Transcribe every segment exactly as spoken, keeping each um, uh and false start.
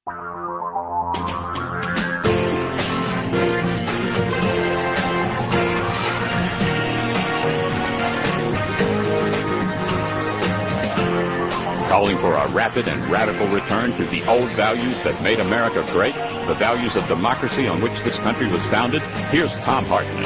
Calling for a rapid and radical return to the old values that made America great, the values of democracy on which this country was founded, here's Thom Hartmann.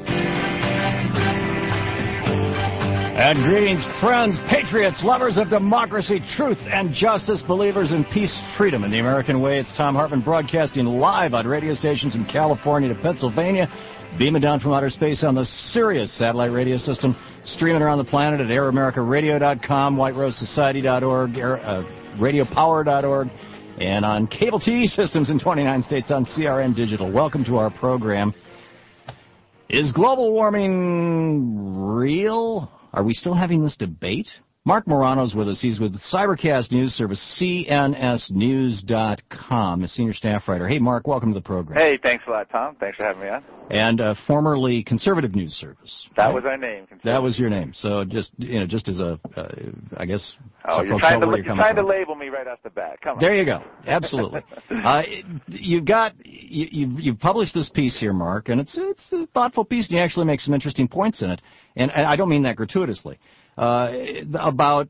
And greetings, friends, patriots, lovers of democracy, truth, and justice, believers in peace, freedom, and the American way. It's Thom Hartmann broadcasting live on radio stations from California to Pennsylvania, beaming down from outer space on the Sirius satellite radio system, streaming around the planet at air america radio dot com, white rose society dot org, air, uh, radio power dot org, and on cable T V systems in twenty-nine states on C R N Digital. Welcome to our program. Is global warming real? Are we still having this debate? Mark Morano's with us. He's with Cybercast News Service, C N S news dot com, a senior staff writer. Hey, Mark, welcome to the program. Hey, thanks a lot, Tom. Thanks for having me on. And uh, formerly Conservative News Service. That right? was our name. That was your name. So just, you know, just as a, uh, I guess, oh, you're trying, to, you're you're trying to label me right off the bat. Come on. There you go. Absolutely. uh, you've got, you, you've, you've published this piece here, Mark, and it's, it's a thoughtful piece, and you actually make some interesting points in it. And, and I don't mean that gratuitously. Uh, about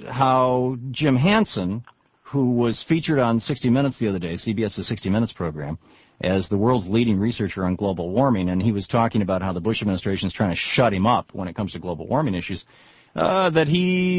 how Jim Hansen, who was featured on sixty minutes the other day, CBS's sixty minutes program, as the world's leading researcher on global warming, and he was talking about how the Bush administration is trying to shut him up when it comes to global warming issues, uh, that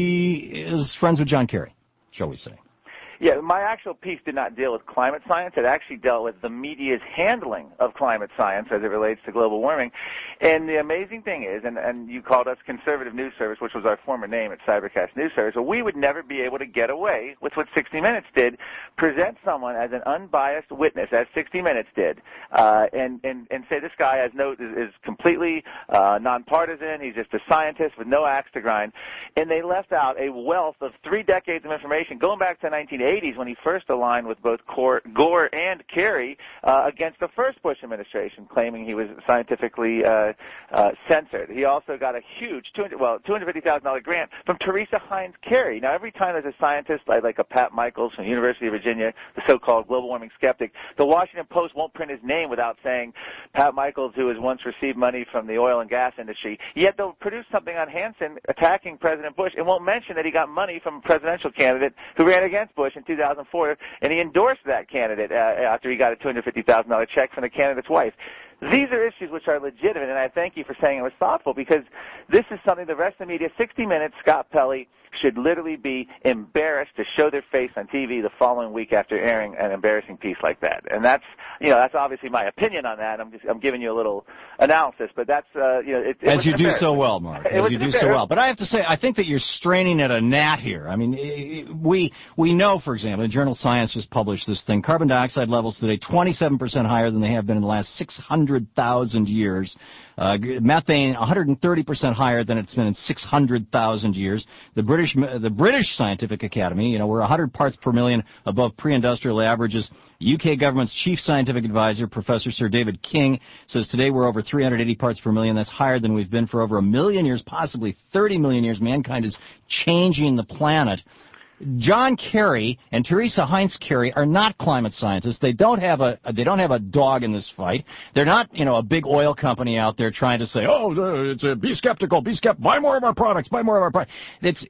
he is friends with John Kerry, shall we say. Yeah, my actual piece did not deal with climate science. It actually dealt with the media's handling of climate science as it relates to global warming. And the amazing thing is, and, and you called us Conservative News Service, which was our former name at Cybercast News Service, well, we would never be able to get away with what sixty minutes did, present someone as an unbiased witness, as sixty minutes did, uh, and, and, and say this guy has no, is, is completely uh, nonpartisan, he's just a scientist with no axe to grind. And they left out a wealth of three decades of information, going back to nineteen eighties when he first aligned with both Gore and Kerry uh, against the first Bush administration, claiming he was scientifically uh, uh, censored. He also got a huge, two hundred, well, two hundred fifty thousand dollars grant from Teresa Heinz Kerry. Now, every time there's a scientist like, like a Pat Michaels from the University of Virginia, the so-called global warming skeptic, the Washington Post won't print his name without saying Pat Michaels, who has once received money from the oil and gas industry. Yet they'll produce something on Hansen attacking President Bush and won't mention that he got money from a presidential candidate who ran against Bush in two thousand four, and he endorsed that candidate uh, after he got a two hundred fifty thousand dollars check from the candidate's wife. These are issues which are legitimate, and I thank you for saying it was thoughtful, because this is something the rest of the media, sixty minutes, Scott Pelley, should literally be embarrassed to show their face on T V the following week after airing an embarrassing piece like that. And that's, you know, that's obviously my opinion on that. I'm just, I'm giving you a little analysis, but that's, uh, you know, it, it as you do so well, Mark. As you do so well. But I have to say, I think that you're straining at a gnat here. I mean, we we know, for example, the journal Science just published this thing: carbon dioxide levels today twenty-seven percent higher than they have been in the last six hundred thousand years. Uh, methane one hundred thirty percent higher than it's been in six hundred thousand years. The British the British Scientific Academy, you know, we're one hundred parts per million above pre-industrial averages. U K government's chief scientific advisor, Professor Sir David King, says today we're over three hundred eighty parts per million. That's higher than we've been for over a million years, possibly thirty million years. Mankind is changing the planet. John Kerry and Teresa Heinz Kerry are not climate scientists. They don't have a they don't have a dog in this fight. They're not, you know, a big oil company out there trying to say, oh, it's a, be skeptical, be skeptical, buy more of our products, buy more of our products. It's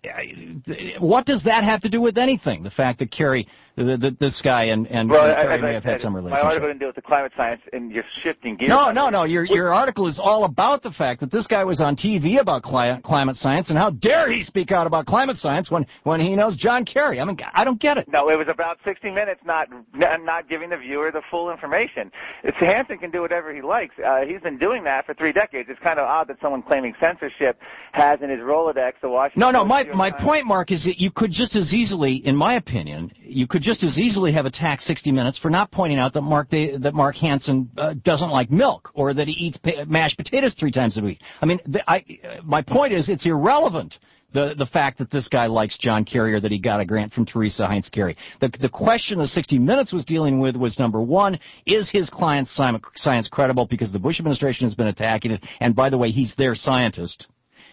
what does that have to do with anything? The fact that Kerry, the, the, this guy and and well, Kerry I, I, may I, have had some relationship. My article didn't deal with the climate science, and you're shifting gears. No, no, no. Your your article is all about the fact that this guy was on T V about cli- climate science, and how dare he speak out about climate science when when he knows John Kerry? I mean, I don't get it. No, it was about sixty minutes, not not giving the viewer the full information. It's, Hansen can do whatever he likes. Uh, he's been doing that for three decades. It's kind of odd that someone claiming censorship has in his Rolodex the Washington No, no, Post my, New York my Times. point, Mark, is that you could just as easily, in my opinion, you could just as easily have attacked sixty minutes for not pointing out that Mark that Mark Hansen uh, doesn't like milk, or that he eats pa- mashed potatoes three times a week. I mean, the, I, my point is it's irrelevant. The the fact that this guy likes John Kerry, or that he got a grant from Teresa Heinz Kerry. The the question that sixty minutes was dealing with was, number one, is his client's science credible, because the Bush administration has been attacking it, and by the way, he's their scientist.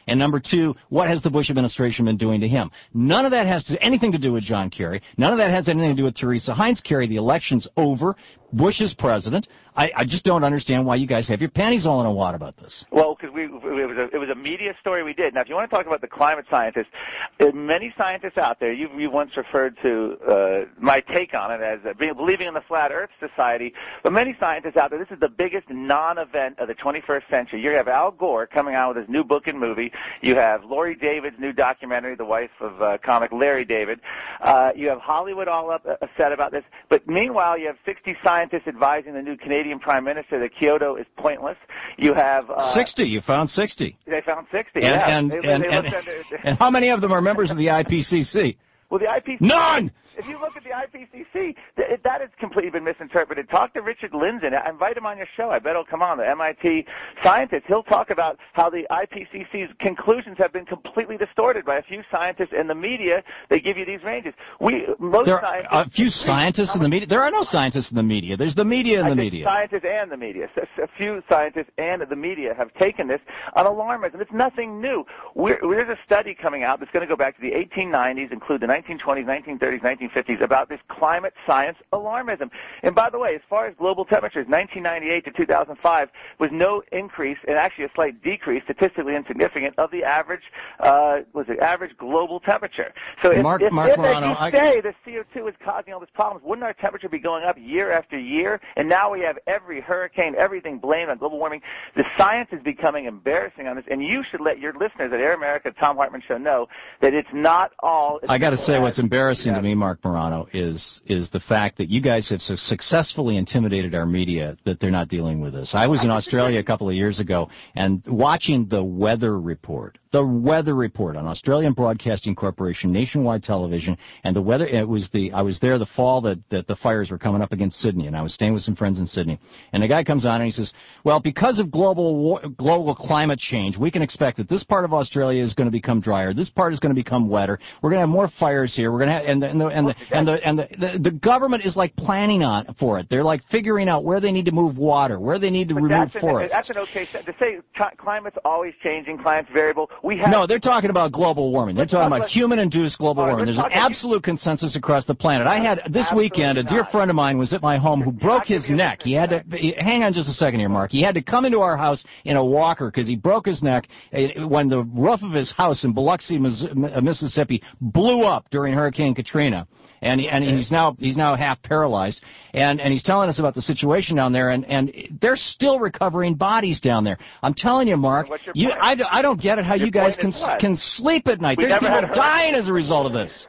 And number two, what has the Bush administration been doing to him? None of that has to, anything to do with John Kerry. None of that has anything to do with Teresa Heinz Kerry. The election's over. Bush is president. I, I just don't understand why you guys have your panties all in a wad about this. Well, because we it was a it was a media story we did. Now, if you want to talk about the climate scientists, there are many scientists out there. You you once referred to uh, my take on it as uh, believing in the Flat Earth Society, but many scientists out there. This is the biggest non-event of the twenty-first century. You have Al Gore coming out with his new book and movie. You have Laurie David's new documentary, the wife of uh, comic Larry David. Uh, you have Hollywood all up uh, upset about this. But meanwhile, you have sixty scientists advising the new Canadian Prime Minister that Kyoto is pointless. You have uh, sixty. You found sixty. They found sixty. And, yeah. and, they, and, they and, under, and how many of them are members of the I P C C? Well, the I P C C... None! If you look at the I P C C, th- that has completely been misinterpreted. Talk to Richard Lindzen. I invite him on your show. I bet he'll come on, the M I T scientist. He'll talk about how the I P C C's conclusions have been completely distorted by a few scientists in the media. They give you these ranges. We most There scientists... are a few scientists in the media? There are no scientists in the media. There's the media in I the think media. Scientists and the media. A few scientists and the media have taken this on alarmism. It's nothing new. We're, there's a study coming out that's going to go back to the eighteen nineties, include the nineteen twenties, nineteen thirties, nineteen fifties, about this climate science alarmism. And by the way, as far as global temperatures, nineteen ninety-eight to two thousand five was no increase, and actually a slight decrease, statistically insignificant, of the average, uh, was it average global temperature. So if, Mark, if, Mark if Morano, as you say, the C O two is causing all these problems, wouldn't our temperature be going up year after year? And now we have every hurricane, everything blamed on global warming. The science is becoming embarrassing on this, and you should let your listeners at Air America, Tom Hartman Show, know that it's not all... I got to say, what's embarrassing yeah. to me, Mark Morano, is is the fact that you guys have so successfully intimidated our media that they're not dealing with this. I was in Australia a couple of years ago, and watching the weather report, the weather report on Australian Broadcasting Corporation, nationwide television, and the weather, it was the, I was there the fall that, that the fires were coming up against Sydney, and I was staying with some friends in Sydney. And the guy comes on and he says, well, because of global war, global climate change, we can expect that this part of Australia is going to become drier, this part is going to become wetter, we're going to have more fires here, we're going to have, and the, and the, and the, and the, and the, the, the government is like planning on for it. They're like figuring out where they need to move water, where they need to but remove that's forests. An, that's an okay to say climate's always changing, climate's variable. We have no, they're talking about global warming. They're talking about human-induced global right, warming. There's an absolute consensus across the planet. I had this weekend a dear not. friend of mine was at my home who broke his neck. He had to hang on just a second here, Mark. He had to come into our house in a walker because he broke his neck when the roof of his house in Biloxi, Mississippi, blew up during Hurricane Katrina. And, he, and he's now he's now half paralyzed, and, and he's telling us about the situation down there, and, and they're still recovering bodies down there. I'm telling you, Mark, you, I, I don't get it how your you guys can what? can sleep at night. We There's never people dying as a result of this.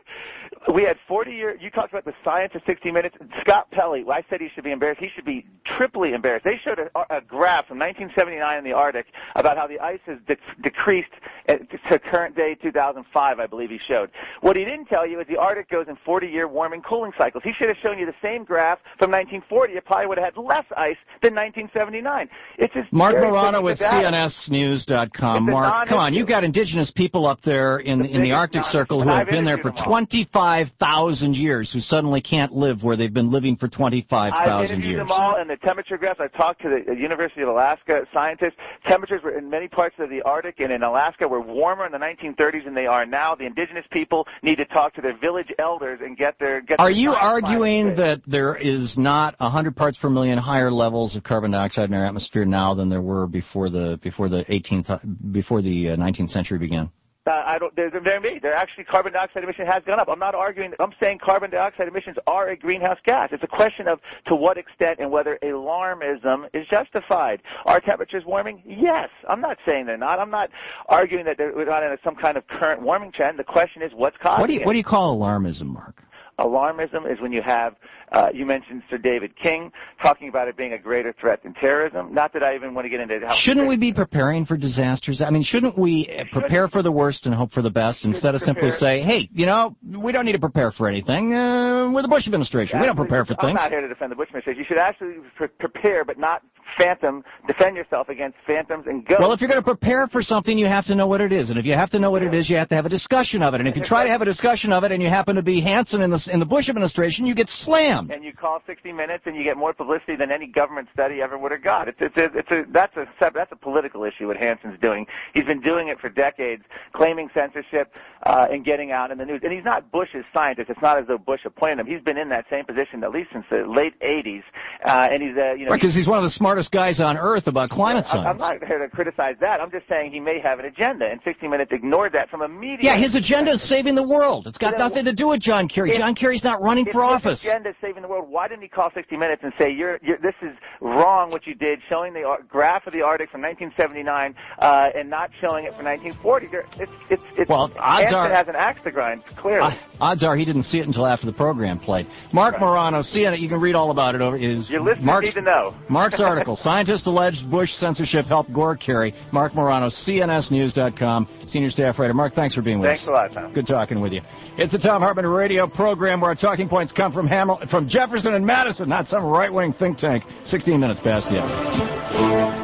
We had forty years. You talked about the science of sixty minutes. Scott Pelley, well, I said he should be embarrassed. He should be triply embarrassed. They showed a, a graph from nineteen seventy-nine in the Arctic about how the ice has de- decreased to current day two thousand five, I believe he showed. What he didn't tell you is the Arctic goes in forty-year warming cooling cycles. He should have shown you the same graph from nineteen forty. It probably would have had less ice than nineteen seventy-nine. It's just Mark Morano with C N S News dot com. Mark, come on. You've got indigenous people up there in, the in the Arctic Circle who have been there for twenty-five thousand years who suddenly can't live where they've been living for twenty-five thousand years. I've interviewed them all, and the temperature graphs, I've talked to the University of Alaska scientists. Temperatures were in many parts of the Arctic and in Alaska were warmer in the nineteen thirties than they are now. The indigenous people need to talk to their village elders and get their... Get are their you arguing that there is not one hundred parts per million higher levels of carbon dioxide in our atmosphere now than there were before the before the eighteenth before the uh, nineteenth century began? Uh, I don't. They're, they're me. They're actually carbon dioxide emission has gone up. I'm not arguing. I'm saying carbon dioxide emissions are a greenhouse gas. It's a question of to what extent and whether alarmism is justified. Are temperatures warming? Yes. I'm not saying they're not. I'm not arguing that we're not in some kind of current warming trend. The question is what's causing what do you, it. What do you call alarmism, Mark? Alarmism is when you have, uh, you mentioned Sir David King talking about it being a greater threat than terrorism. Not that I even want to get into how... Shouldn't we be preparing for disasters? I mean, shouldn't we prepare for the worst and hope for the best instead of simply say, hey, you know, we don't need to prepare for anything. Uh, we're the Bush administration. We don't prepare for things. I'm not here to defend the Bush administration. You should actually pre- prepare, but not phantom, defend yourself against phantoms and ghosts. Well, if you're going to prepare for something, you have to know what it is. And if you have to know what it is, you have to have a discussion of it. And if you try to have a discussion of it and you happen to be Hanson in the, in the Bush administration, you get slammed. And you call sixty minutes and you get more publicity than any government study ever would have got. It's, it's, a, it's a, that's, a, that's a political issue, what Hanson's doing. He's been doing it for decades, claiming censorship uh, and getting out in the news. And he's not Bush's scientist. It's not as though Bush appointed him. He's been in that same position at least since the late eighties. Uh, and he's, uh, you know, because he's, he's one of the smartest guys on earth about climate science. I'm not here to criticize that. I'm just saying he may have an agenda, and sixty minutes ignored that from a media. Yeah, his agenda is saving the world. It's got you know, nothing to do with John Kerry. If, John Kerry's not running for office. His agenda is saving the world. Why didn't he call sixty minutes and say, you're, you're, this is wrong what you did, showing the graph of the Arctic from nineteen seventy-nine uh, and not showing it from nineteen forty? It's, it's, it's, well, odds Hanson are, has an axe to grind, clearly. Uh, odds are he didn't see it until after the program played. Mark right. Morano, C N N, you can read all about it. Over is Your listeners Mark's, need to know. Mark's article, Scientists Alleged Bush Censorship Helped Gore Kerry. Mark Morano, C N S News dot com, senior staff writer. Mark, thanks for being with thanks us. Thanks a lot, Tom. Good talking with you. It's the Thom Hartmann radio program where our talking points come from Hamil- from Jefferson and Madison, not some right-wing think tank. sixteen minutes past the hour.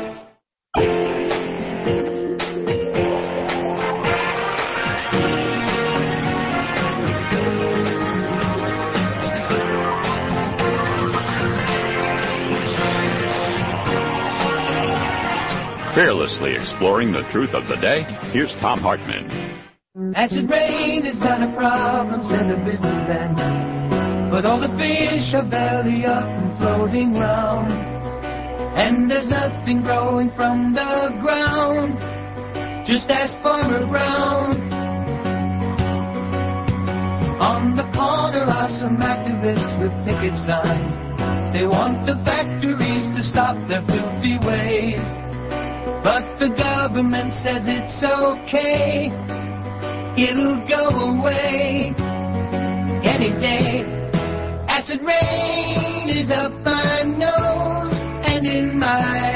Fearlessly exploring the truth of the day, here's Thom Hartmann. Acid rain is not a problem, said the businessman. But all the fish are belly up and floating round. And there's nothing growing from the ground. Just ask Farmer Brown. On the corner are some activists with picket signs. They want the factories to stop their filthy ways. But the government says it's okay. It'll go away any day. Acid rain is up my nose and in my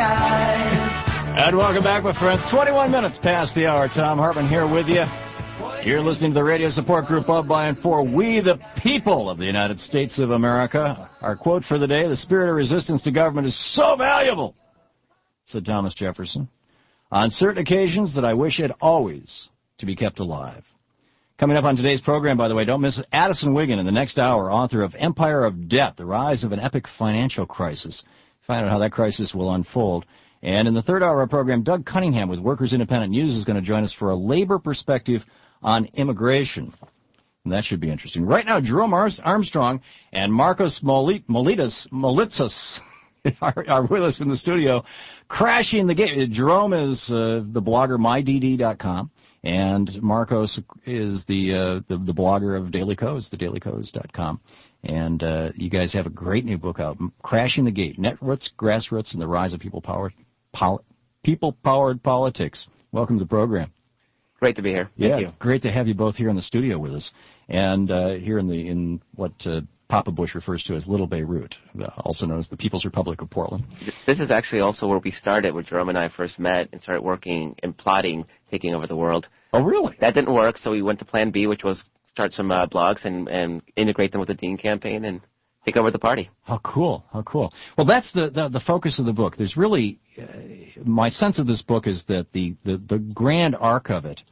eyes. And welcome back, my friends. twenty-one minutes past the hour. Thom Hartmann here with you. You're listening to the radio support group of, by, and for We the People of the United States of America. Our quote for the day, the spirit of resistance to government is so valuable, said Thomas Jefferson, on certain occasions that I wish it always to be kept alive. Coming up on today's program, by the way, don't miss Addison Wiggin in the next hour, author of Empire of Debt, The Rise of an Epic Financial Crisis. Find out how that crisis will unfold. And in the third hour of our program, Doug Cunningham with Workers Independent News is going to join us for a labor perspective on immigration. And that should be interesting. Right now, Jerome Armstrong and Marcos Molitas, Molitsas are, are with us in the studio, crashing the gate. Jerome is uh, the blogger my d d dot com, and Marcos is the, uh, the the blogger of Daily Codes, the daily codes dot com. And uh, you guys have a great new book out, Crashing the Gate, Netroots, Grassroots, and the Rise of People-Powered pol- People-Powered Politics. Welcome to the program. Great to be here. Yeah, Thank you. Great to have you both here in the studio with us, and uh, here in the in what uh, Papa Bush refers to as Little Beirut, also known as the People's Republic of Portland. This is actually also where we started, where Jerome and I first met and started working and plotting taking over the world. Oh, really? That didn't work, so we went to Plan B, which was start some uh, blogs and, and integrate them with the Dean campaign and take over the party. How cool, how cool. Well, that's the, the, the focus of the book. There's really, uh, my sense of this book is that the, the, the grand arc of it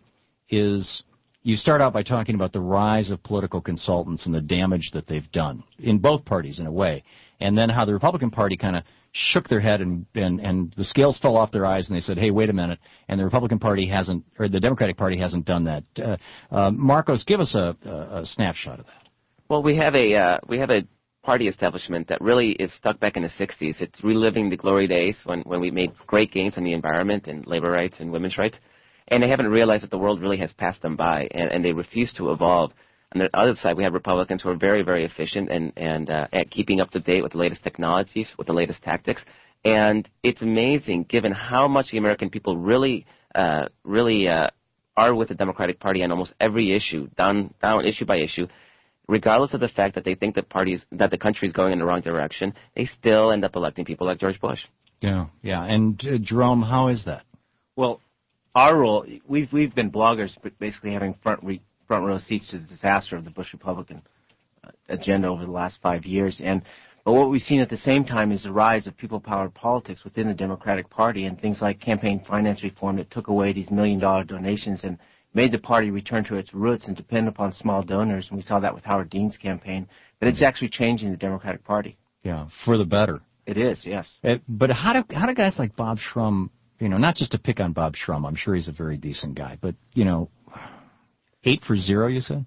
is you start out by talking about the rise of political consultants and the damage that they've done in both parties in a way, and then how the Republican Party kind of shook their head and, and, and the scales fell off their eyes and they said, hey, wait a minute, and the Republican Party hasn't, or the Democratic Party hasn't done that. Uh, uh, Marcos, give us a, a, a snapshot of that. Well, we have a uh, we have a party establishment that really is stuck back in the sixties. It's reliving the glory days when, when we made great gains on the environment and labor rights and women's rights. And they haven't realized that the world really has passed them by, and, and they refuse to evolve. On the other side, we have Republicans who are very, very efficient and, and uh, at keeping up to date with the latest technologies, with the latest tactics. And it's amazing, given how much the American people really, uh, really uh, are with the Democratic Party on almost every issue, down, down issue by issue, regardless of the fact that they think that parties, that the country is going in the wrong direction, they still end up electing people like George Bush. Yeah, yeah. And uh, Jerome, how is that? Well, our role, we've we've been bloggers, but basically having front re, front row seats to the disaster of the Bush Republican uh, agenda over the last five years. And But what we've seen at the same time is the rise of people-powered politics within the Democratic Party and things like campaign finance reform that took away these million-dollar donations and made the party return to its roots and depend upon small donors. And we saw that with Howard Dean's campaign. But it's actually changing the Democratic Party. Yeah, for the better. It is, yes. It, but how do how do guys like Bob Shrum, you know, not just to pick on Bob Shrum, I'm sure he's a very decent guy, but, you know, eight for zero, you said?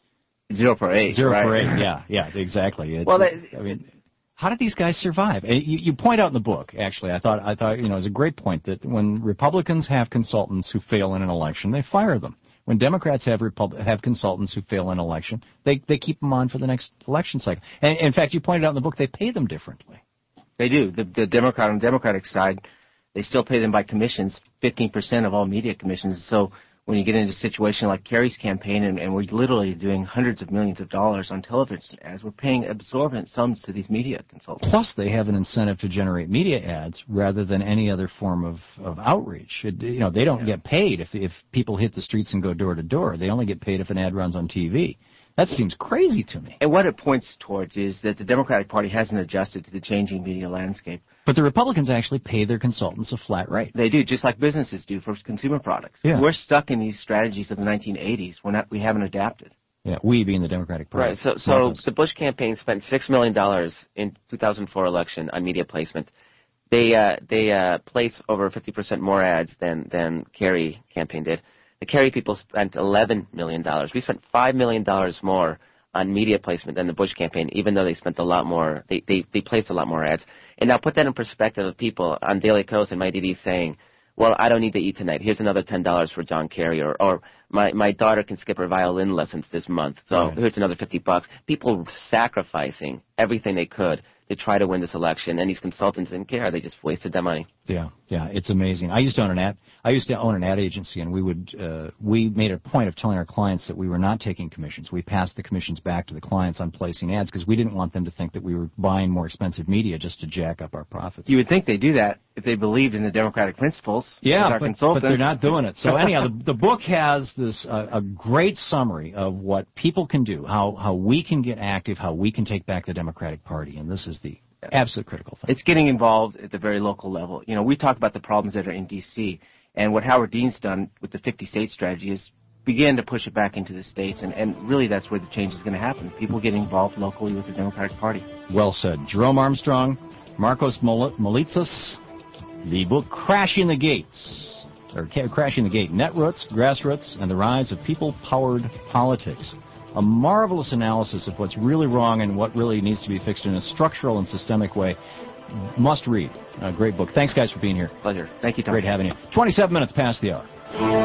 Zero for eight. Zero right. for eight, yeah, yeah, exactly. It's, well, that, I mean, how did these guys survive? You, you point out in the book, actually, I thought, I thought, you know, it was a great point that when Republicans have consultants who fail in an election, they fire them. When Democrats have Repub- have consultants who fail in an election, they they keep them on for the next election cycle. And in fact, you pointed out in the book they pay them differently. They do. The, the Democrat on the Democratic side, they still pay them by commissions, fifteen percent of all media commissions. So when you get into a situation like Kerry's campaign, and, and we're literally doing hundreds of millions of dollars on television ads, we're paying exorbitant sums to these media consultants. Plus, they have an incentive to generate media ads rather than any other form of, of outreach. It, you know, they don't yeah. get paid if if people hit the streets and go door to door. They only get paid if an ad runs on T V. That seems crazy to me. And what it points towards is that the Democratic Party hasn't adjusted to the changing media landscape. But the Republicans actually pay their consultants a flat rate. They do, just like businesses do for consumer products. Yeah. We're stuck in these strategies of the nineteen eighties. We're not, we haven't adapted. Yeah, we being the Democratic Party. Right. So, so the Bush campaign spent six million dollars in two thousand four election on media placement. They uh, they uh, place over fifty percent more ads than than Kerry campaign did. The Kerry people spent eleven million dollars. We spent five million dollars more on media placement than the Bush campaign, even though they spent a lot more. They, they, they placed a lot more ads. And now put that in perspective of people on Daily Kos and MyDD saying, well, I don't need to eat tonight. Here's another ten dollars for John Kerry. Or, or my, my daughter can skip her violin lessons this month, so right. here's another fifty bucks. People sacrificing everything they could to try to win this election, and these consultants didn't care. They just wasted their money. Yeah, yeah, it's amazing. I used to own an ad. I used to own an ad agency, and we would uh, we made a point of telling our clients that we were not taking commissions. We passed the commissions back to the clients on placing ads because we didn't want them to think that we were buying more expensive media just to jack up our profits. You would think they do that if they believed in the democratic principles. Yeah, our but, consultants. but they're not doing it. So anyhow, the, the book has this uh, a great summary of what people can do, how how we can get active, how we can take back the Democratic Party, and this is the absolute critical thing. It's getting involved at the very local level. You know, we talk about the problems that are in D C, and what Howard Dean's done with the fifty-state strategy is begin to push it back into the states, and, and really that's where the change is going to happen. People get involved locally with the Democratic Party. Well said. Jerome Armstrong, Markos Moulitsas, the book Crashing the Gates, or Crashing the Gate, Netroots, Grassroots, and the Rise of People-Powered Politics. A marvelous analysis of what's really wrong and what really needs to be fixed in a structural and systemic way. Must read. A great book. Thanks, guys, for being here. Pleasure. Thank you, Tom. Great having you. twenty-seven minutes past the hour.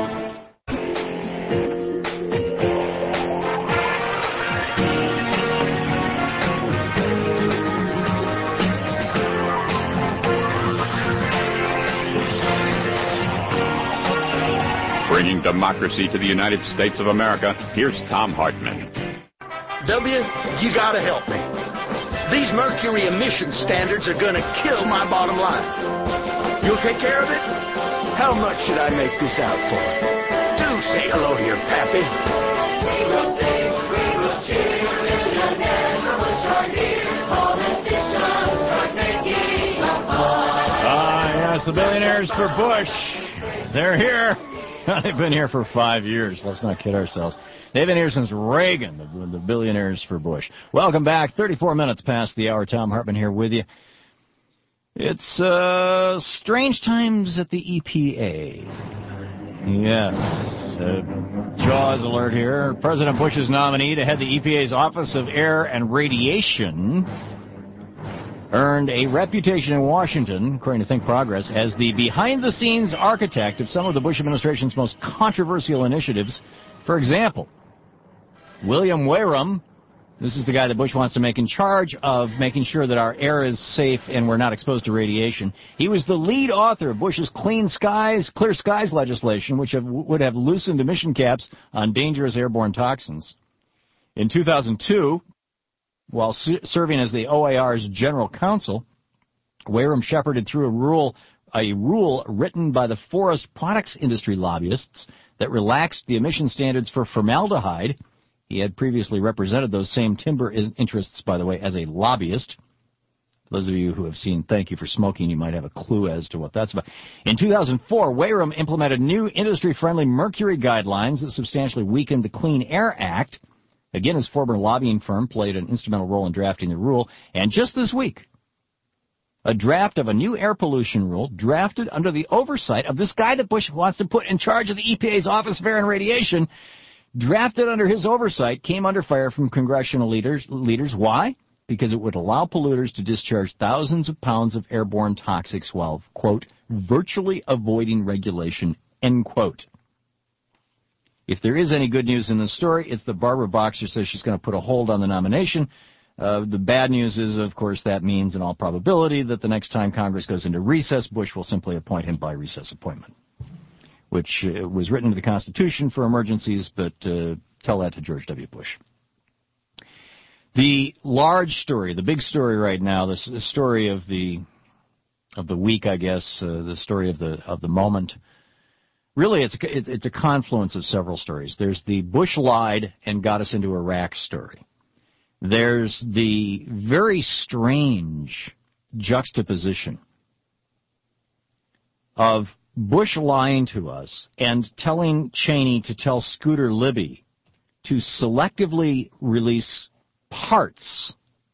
Bringing democracy to the United States of America, here's Thom Hartmann. W, you gotta help me. These mercury emission standards are gonna kill my bottom line. You'll take care of it? How much should I make this out for? Do say hello to your pappy. We will sing, we will cheer, millionaires are much are near. Politicians are making a fun. Ah, yes, the billionaires for Bush. They're here. They've been here for five years. Let's not kid ourselves. They've been here since Reagan, the, the billionaires for Bush. Welcome back. thirty-four minutes past the hour. Thom Hartmann here with you. It's uh, strange times at the E P A. Yes. Uh, Jaws alert here. President Bush's nominee to head the E P A's Office of Air and Radiation earned a reputation in Washington, according to Think Progress, as the behind-the-scenes architect of some of the Bush administration's most controversial initiatives. For example, William Wareham, this is the guy that Bush wants to make in charge of making sure that our air is safe and we're not exposed to radiation. He was the lead author of Bush's Clean Skies, Clear Skies legislation, which have, would have loosened emission caps on dangerous airborne toxins. In two thousand two, while serving as the O A R's general counsel, Wareham shepherded through a rule, a rule written by the forest products industry lobbyists that relaxed the emission standards for formaldehyde. He had previously represented those same timber interests, by the way, as a lobbyist. For those of you who have seen Thank You for Smoking, you might have a clue as to what that's about. In two thousand four, Wayrum implemented new industry-friendly mercury guidelines that substantially weakened the Clean Air Act. Again, his former lobbying firm played an instrumental role in drafting the rule. And just this week, a draft of a new air pollution rule drafted under the oversight of this guy that Bush wants to put in charge of the E P A's Office of Air and Radiation, drafted under his oversight, came under fire from congressional leaders. Leaders. Why? Because it would allow polluters to discharge thousands of pounds of airborne toxics while, quote, virtually avoiding regulation, end quote. If there is any good news in this story, it's that Barbara Boxer says she's going to put a hold on the nomination. Uh, the bad news is, of course, that means in all probability that the next time Congress goes into recess, Bush will simply appoint him by recess appointment, which uh, was written into the Constitution for emergencies, but uh, tell that to George W. Bush. The large story, the big story right now, the, the story of the of the week, I guess, uh, the story of the of the moment. Really, it's a, it's a confluence of several stories. There's the Bush lied and got us into Iraq story. There's the very strange juxtaposition of Bush lying to us and telling Cheney to tell Scooter Libby to selectively release parts,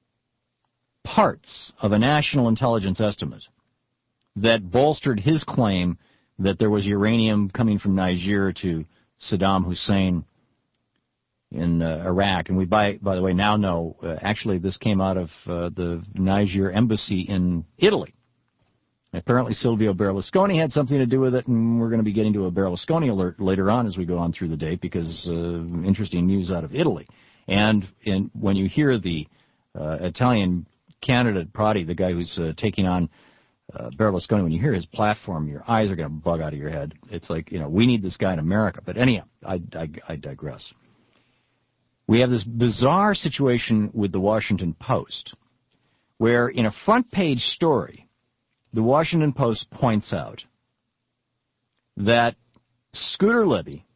parts of a national intelligence estimate that bolstered his claim that there was uranium coming from Niger to Saddam Hussein in uh, Iraq. And we, by, by the way, now know, uh, actually this came out of uh, the Niger embassy in Italy. Apparently Silvio Berlusconi had something to do with it, and we're going to be getting to a Berlusconi alert later on as we go on through the day, because uh, interesting news out of Italy. And in, when you hear the uh, Italian candidate, Prodi, the guy who's uh, taking on uh, Berlusconi, when you hear his platform, your eyes are going to bug out of your head. It's like, you know, we need this guy in America. But anyhow, I, I, I digress. We have this bizarre situation with the Washington Post, where in a front-page story, the Washington Post points out that Scooter Libby,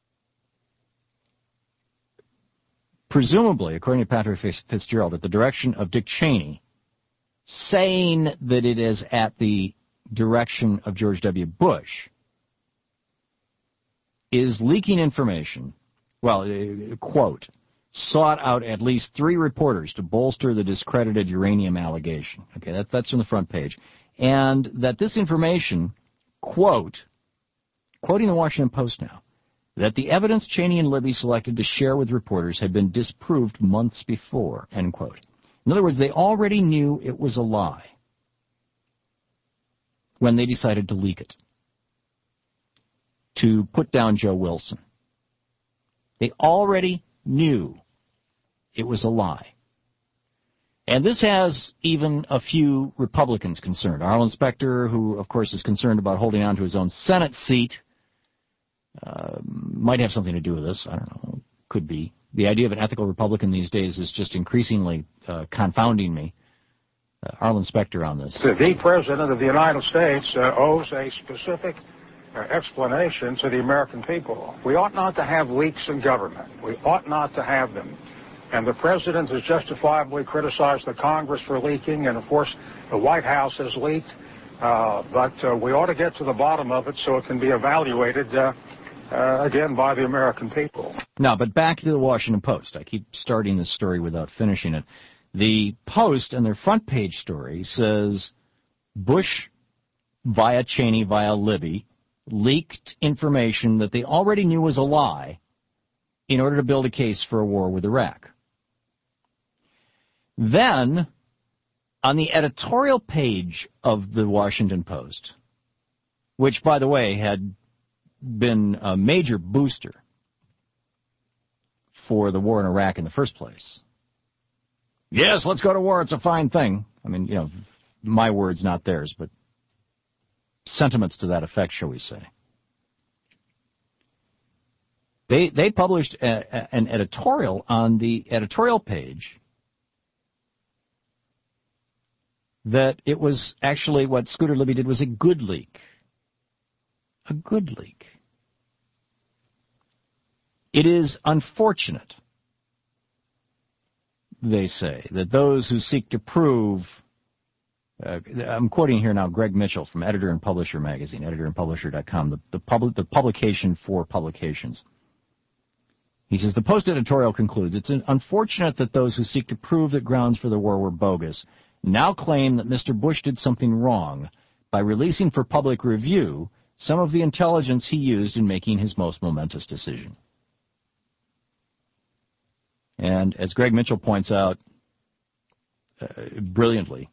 presumably, according to Patrick Fitzgerald, at the direction of Dick Cheney, saying that it is at the direction of George W. Bush, is leaking information, well, uh, quote, sought out at least three reporters to bolster the discredited uranium allegation. Okay, that, that's from the front page. And that this information, quote, quoting the Washington Post now, that the evidence Cheney and Libby selected to share with reporters had been disproved months before, end quote. In other words, they already knew it was a lie when they decided to leak it, to put down Joe Wilson. They already knew it was a lie. And this has even a few Republicans concerned. Arlen Specter, who, of course, is concerned about holding on to his own Senate seat, uh, might have something to do with this. I don't know. Could be. The idea of an ethical Republican these days is just increasingly uh, confounding me. Uh, Arlen Specter on this. The President of the United States uh, owes a specific uh, explanation to the American people. We ought not to have leaks in government. We ought not to have them. And the President has justifiably criticized the Congress for leaking, and, of course, the White House has leaked. Uh, but uh, we ought to get to the bottom of it so it can be evaluated, uh, uh, again, by the American people. Now, but back to the Washington Post. I keep starting this story without finishing it. The Post, in their front page story, says Bush, via Cheney, via Libby, leaked information that they already knew was a lie in order to build a case for a war with Iraq. Then, on the editorial page of the Washington Post, which, by the way, had been a major booster for the war in Iraq in the first place. Yes, let's go to war. It's a fine thing. I mean, you know, my words, not theirs, but sentiments to that effect, shall we say. They they published a, a, an editorial on the editorial page that it was actually what Scooter Libby did was a good leak. A good leak. It is unfortunate, they say, that those who seek to prove Uh, I'm quoting here now Greg Mitchell from Editor and Publisher magazine, editor and publisher dot com, the, the, pub, the publication for publications. He says, the Post editorial concludes, it's unfortunate that those who seek to prove that grounds for the war were bogus now claim that Mister Bush did something wrong by releasing for public review some of the intelligence he used in making his most momentous decision. And as Greg Mitchell points out uh, brilliantly,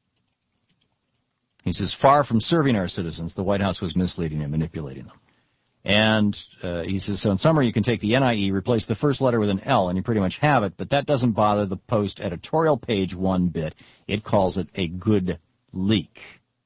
he says, far from serving our citizens, the White House was misleading and manipulating them. And uh, he says, so in summary, you can take the N I E, replace the first letter with an L, and you pretty much have it, but that doesn't bother the Post editorial page one bit. It calls it a good leak.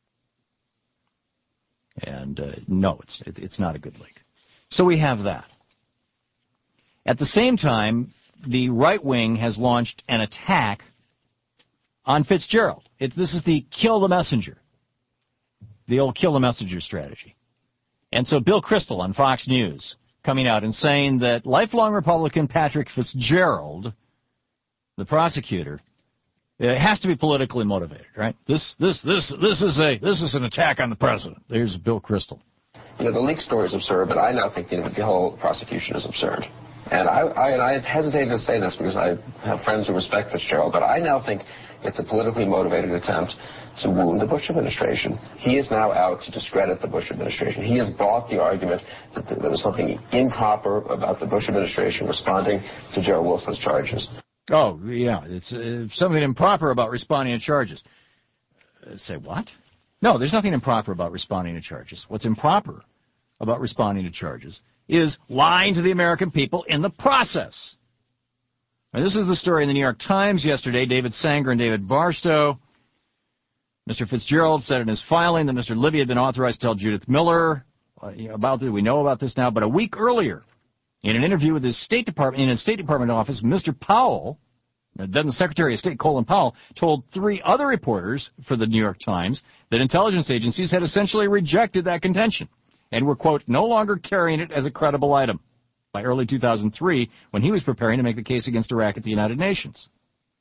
And uh, no, it's it, it's not a good leak. So we have that. At the same time, the right wing has launched an attack on Fitzgerald. It, this is the kill the messenger, the old kill the messenger strategy. And so Bill Kristol on Fox News coming out and saying that lifelong Republican Patrick Fitzgerald, the prosecutor, it has to be politically motivated, right? This this this this is a this is an attack on the president. There's Bill Kristol. You know, the leak story is absurd, but I now think the, the whole prosecution is absurd. And I, I, and I have hesitated to say this because I have friends who respect Fitzgerald, but I now think it's a politically motivated attempt to wound the Bush administration. He is now out to discredit the Bush administration. He has bought the argument that there was something improper about the Bush administration responding to Gerald Wilson's charges. Oh, yeah, it's uh, something improper about responding to charges. Uh, say what? No, there's nothing improper about responding to charges. What's improper about responding to charges is lying to the American people in the process. And this is the story in the New York Times yesterday. David Sanger and David Barstow. Mister Fitzgerald said in his filing that Mister Libby had been authorized to tell Judith Miller uh, about this. We know about this now, but a week earlier, in an interview with his State Department, in his State Department office, Mister Powell, then the Secretary of State Colin Powell, told three other reporters for the New York Times that intelligence agencies had essentially rejected that contention and were, quote, no longer carrying it as a credible item by early two thousand three when he was preparing to make the case against Iraq at the United Nations.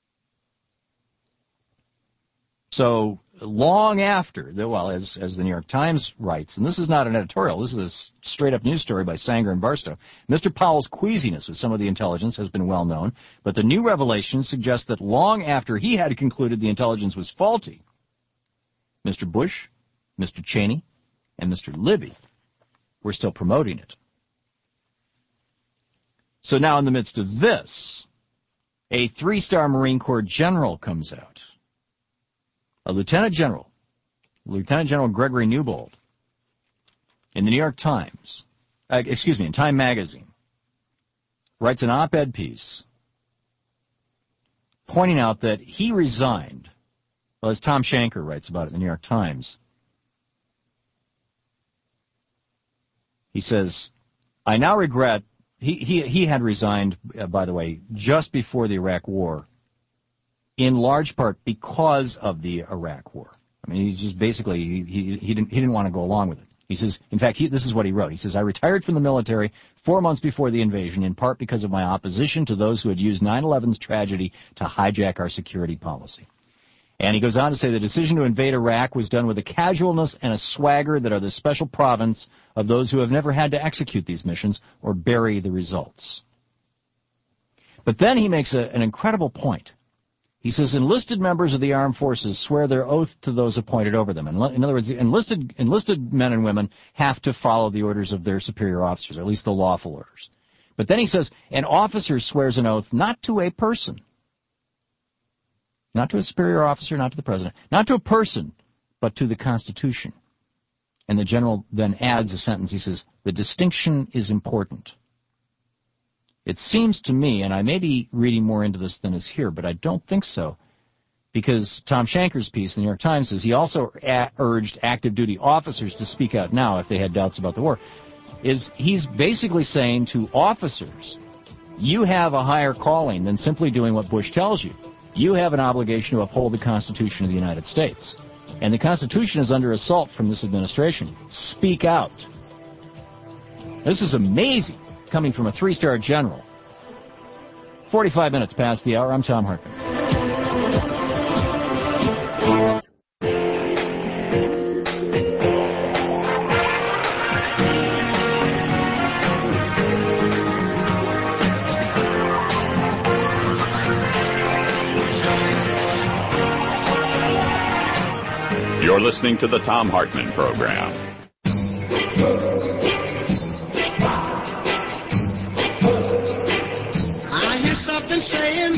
So long after, well, as, as the New York Times writes, and this is not an editorial, this is a straight-up news story by Sanger and Barstow, Mister Powell's queasiness with some of the intelligence has been well known, but the new revelations suggest that long after he had concluded the intelligence was faulty, Mister Bush, Mister Cheney, and Mister Libby were still promoting it. So now in the midst of this, a three-star Marine Corps general comes out. A lieutenant general, Lieutenant General Gregory Newbold, in the New York Times, uh, excuse me, in Time Magazine, writes an op-ed piece pointing out that he resigned, well, as Tom Shanker writes about it in the New York Times. He says, I now regret, he, he, he had resigned, uh, by the way, just before the Iraq War, in large part because of the Iraq War. I mean, he's just basically, he, he, he, didn't, he didn't want to go along with it. He says, in fact, he, this is what he wrote. He says, I retired from the military four months before the invasion, in part because of my opposition to those who had used nine eleven's tragedy to hijack our security policy. And he goes on to say the decision to invade Iraq was done with a casualness and a swagger that are the special province of those who have never had to execute these missions or bury the results. But then he makes a, an incredible point. He says, enlisted members of the armed forces swear their oath to those appointed over them. In other words, enlisted, enlisted men and women have to follow the orders of their superior officers, or at least the lawful orders. But then he says, an officer swears an oath not to a person, not to a superior officer, not to the president, not to a person, but to the Constitution. And the general then adds a sentence. He says, the distinction is important. It seems to me, and I may be reading more into this than is here, but I don't think so, because Tom Shanker's piece in the New York Times says he also a- urged active duty officers to speak out now if they had doubts about the war, is he's basically saying to officers, you have a higher calling than simply doing what Bush tells you. You have an obligation to uphold the Constitution of the United States. And the Constitution is under assault from this administration. Speak out. This is amazing, coming from a three-star general. forty-five minutes past the hour. I'm Tom Hartman. You're listening to the Thom Hartmann Program. I hear something saying.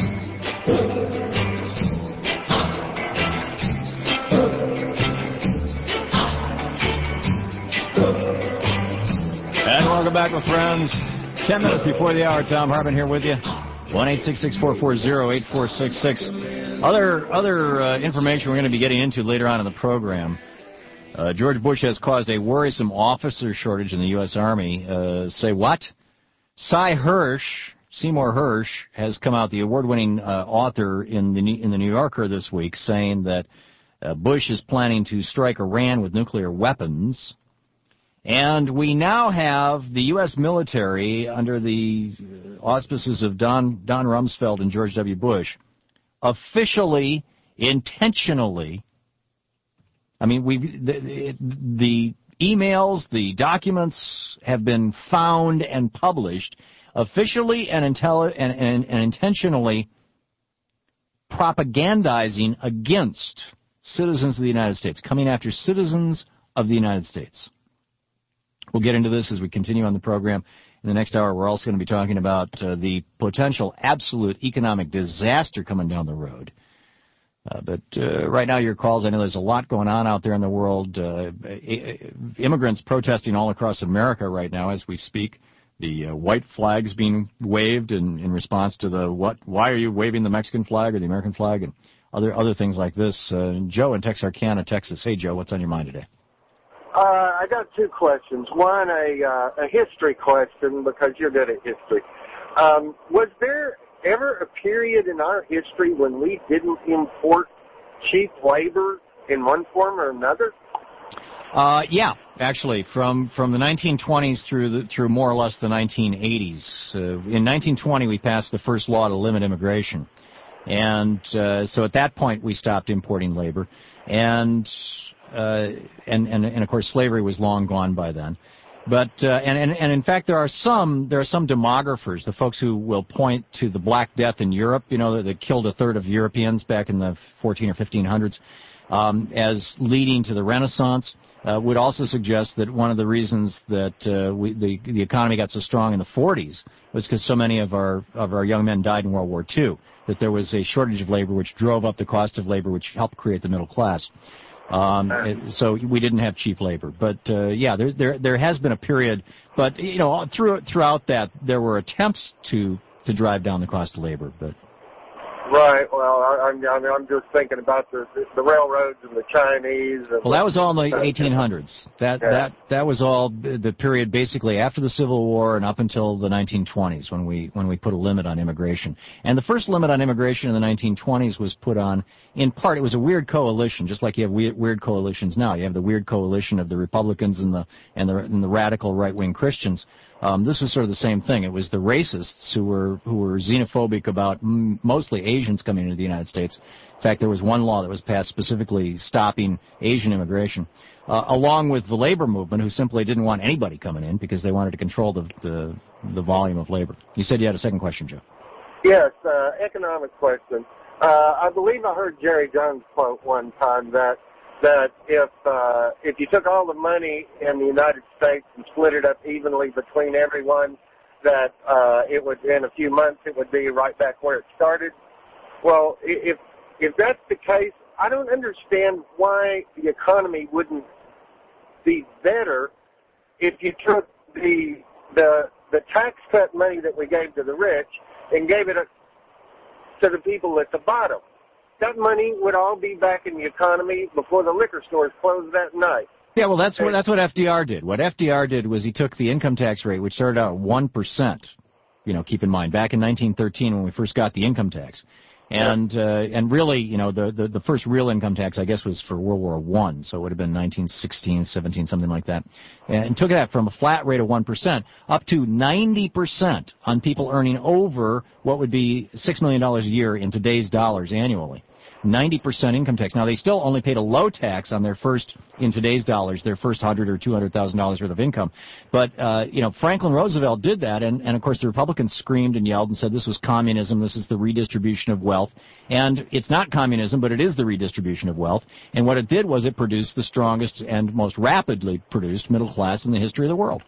And welcome back, my friends. Ten minutes before the hour, Thom Hartmann here with you. one eight six six, four four zero, eight four six six. Other other uh, information we're going to be getting into later on in the program. Uh, George Bush has caused a worrisome officer shortage in the U S. Army. Uh, say what? Cy Hirsch, Seymour Hirsch, has come out, the award-winning uh, author in the in the New Yorker this week, saying that uh, Bush is planning to strike Iran with nuclear weapons. And we now have the U S military, under the auspices of Don, Don Rumsfeld and George W. Bush, officially, intentionally, I mean, we the, the emails, the documents have been found and published, officially and, intelli- and, and, and intentionally propagandizing against citizens of the United States, coming after citizens of the United States. We'll get into this as we continue on the program. In the next hour, we're also going to be talking about uh, the potential absolute economic disaster coming down the road. Uh, but uh, right now, your calls, I know there's a lot going on out there in the world. Uh, immigrants protesting all across America right now as we speak. The uh, white flags being waved in, in response to the, what? Why are you waving the Mexican flag or the American flag? And other other things like this. Uh, Joe in Texarkana, Texas. Hey, Joe, what's on your mind today? Uh, I got two questions. One, a uh, a history question, because you're good at history. Um, was there ever a period in our history when we didn't import cheap labor in one form or another? Uh, yeah, actually, from from the nineteen twenties through the, through more or less the nineteen eighties. Uh, in nineteen twenty, we passed the first law to limit immigration, and uh, so at that point, we stopped importing labor, and. Uh, and, and, and, of course, slavery was long gone by then. But, uh, and, and, and in fact, there are some, there are some demographers, the folks who will point to the Black Death in Europe, you know, that, that killed a third of Europeans back in the fourteen or fifteen hundreds, um, as leading to the Renaissance, uh, would also suggest that one of the reasons that, uh, we, the, the economy got so strong in the forties was because so many of our, of our young men died in World War Two, that there was a shortage of labor which drove up the cost of labor, which helped create the middle class. Um, it, so we didn't have cheap labor, but uh, yeah, there there there has been a period, but you know, through throughout that there were attempts to to drive down the cost of labor, but. Right. Well, I, I'm I'm just thinking about the the railroads and the Chinese. And well, that was all in the eighteen hundreds. That yeah. that that was all the period basically after the Civil War and up until the nineteen twenties when we when we put a limit on immigration. And the first limit on immigration in the nineteen twenties was put on, in part, it was a weird coalition, just like you have weird, weird coalitions now. You have the weird coalition of the Republicans and the and the and the radical right-wing Christians. Um, this was sort of the same thing. It was the racists who were who were xenophobic about m- mostly Asians coming into the United States. In fact, there was one law that was passed specifically stopping Asian immigration, uh, along with the labor movement, who simply didn't want anybody coming in because they wanted to control the the, the volume of labor. You said you had a second question, Joe. Yes, uh, economic question. Uh, I believe I heard Jerry Jones quote one time that that if uh, if you took all the money in the United States and split it up evenly between everyone, that uh, it would, in a few months, it would be right back where it started. Well, if if that's the case, I don't understand why the economy wouldn't be better if you took the the the tax cut money that we gave to the rich and gave it to the people at the bottom. That money would all be back in the economy before the liquor stores closed that night. Yeah, well, that's what that's what F D R did. What F D R did was he took the income tax rate, which started out at one percent. You know, keep in mind, back in nineteen thirteen when we first got the income tax, and uh, and really, you know, the, the the first real income tax, I guess, was for World War One, so it would have been nineteen sixteen, seventeen, something like that, and took that from a flat rate of one percent up to ninety percent on people earning over what would be six million dollars a year in today's dollars annually. ninety percent income tax. Now, they still only paid a low tax on their first, in today's dollars, their first one hundred thousand dollars or two hundred thousand dollars worth of income. But, uh, you know, Franklin Roosevelt did that, and, and, of course, the Republicans screamed and yelled and said this was communism, this is the redistribution of wealth. And it's not communism, but it is the redistribution of wealth. And what it did was it produced the strongest and most rapidly produced middle class in the history of the world.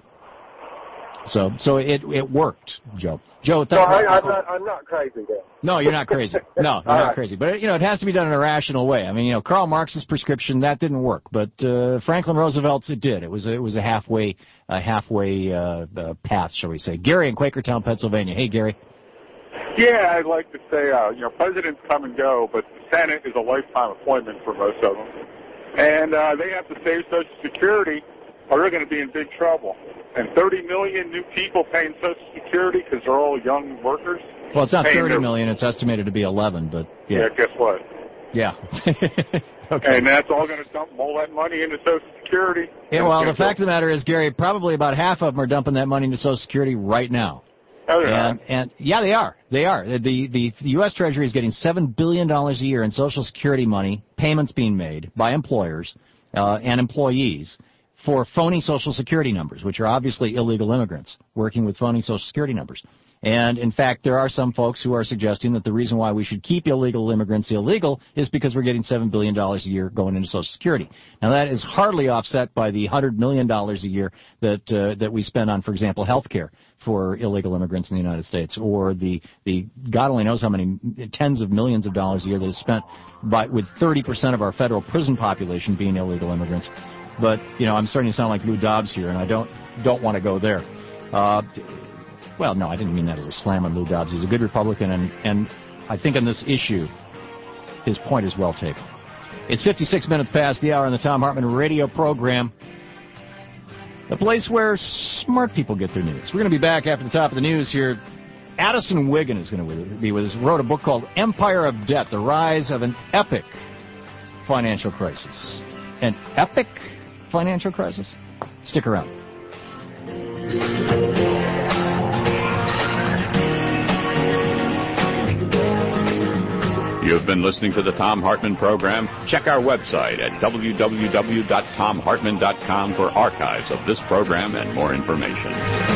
So, so it it worked, Joe. Joe, no, I, I'm not. I'm not crazy, then. No, you're not crazy. No, you're not right. crazy. But you know, it has to be done in a rational way. I mean, you know, Karl Marx's prescription that didn't work, but uh, Franklin Roosevelt's it did. It was a, it was a halfway a halfway uh, uh, path, shall we say? Gary in Quakertown, Pennsylvania. Hey, Gary. Yeah, I'd like to say, uh, you know, presidents come and go, but the Senate is a lifetime appointment for most of them, and uh, they have to save Social Security, or they're going to be in big trouble. And thirty million new people paying Social Security because they're all young workers. Well, it's not thirty their... million. It's estimated to be eleven, but yeah. Yeah, guess what? Yeah. Okay. And that's all going to dump all that money into Social Security. Yeah, well, the fact of the matter is, Gary, probably about half of them are dumping that money into Social Security right now. Oh, they and, are. and yeah, they are. They are. The, the the U S Treasury is getting seven billion dollars a year in Social Security money, payments being made by employers uh, and employees for phony Social Security numbers, which are obviously illegal immigrants working with phony Social Security numbers. And, in fact, there are some folks who are suggesting that the reason why we should keep illegal immigrants illegal is because we're getting seven billion dollars a year going into Social Security. Now, that is hardly offset by the one hundred million dollars a year that uh, that we spend on, for example, health care for illegal immigrants in the United States, or the, the God only knows how many tens of millions of dollars a year that is spent by with thirty percent of our federal prison population being illegal immigrants. But, you know, I'm starting to sound like Lou Dobbs here, and I don't don't want to go there. Uh, well, no, I didn't mean that as a slam on Lou Dobbs. He's a good Republican, and, and I think on this issue, his point is well taken. It's fifty-six minutes past the hour on the Thom Hartmann radio program, the place where smart people get their news. We're going to be back after the top of the news here. Addison Wiggin is going to be with us. He wrote a book called Empire of Debt, The Rise of an Epic Financial Crisis. An epic financial crisis? Stick around. You've been listening to the Thom Hartmann program. Check our website at w w w dot tom hartmann dot com for archives of this program and more information.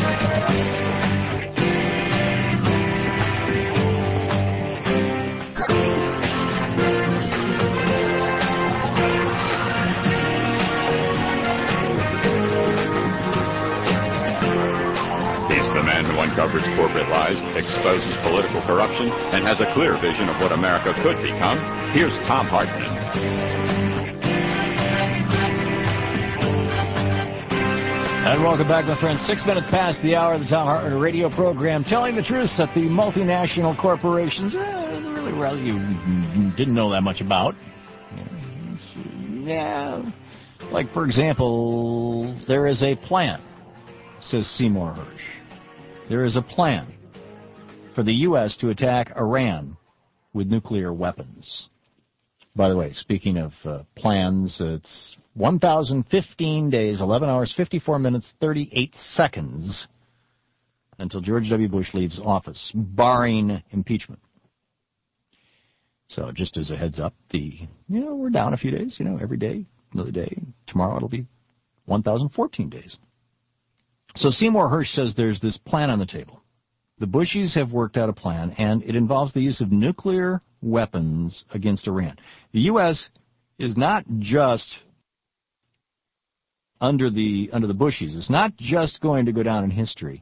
The man who uncovers corporate lies, exposes political corruption, and has a clear vision of what America could become. Here's Thom Hartmann. And welcome back, my friends. Six minutes past the hour of the Thom Hartmann radio program, telling the truth that the multinational corporations, eh, really, well, you didn't know that much about. Yeah. Like, for example, there is a plan, says Seymour Hersh. There is a plan for the U S to attack Iran with nuclear weapons. By the way, speaking of uh, plans, it's one thousand fifteen days, eleven hours, fifty-four minutes, thirty-eight seconds until George W. Bush leaves office, barring impeachment. So just as a heads up, the you know, we're down a few days, you know, every day, another day. Tomorrow it'll be one thousand fourteen days. So Seymour Hersh says there's this plan on the table. The Bushies have worked out a plan, and it involves the use of nuclear weapons against Iran. The U S is not just under the under the Bushies. It's not just going to go down in history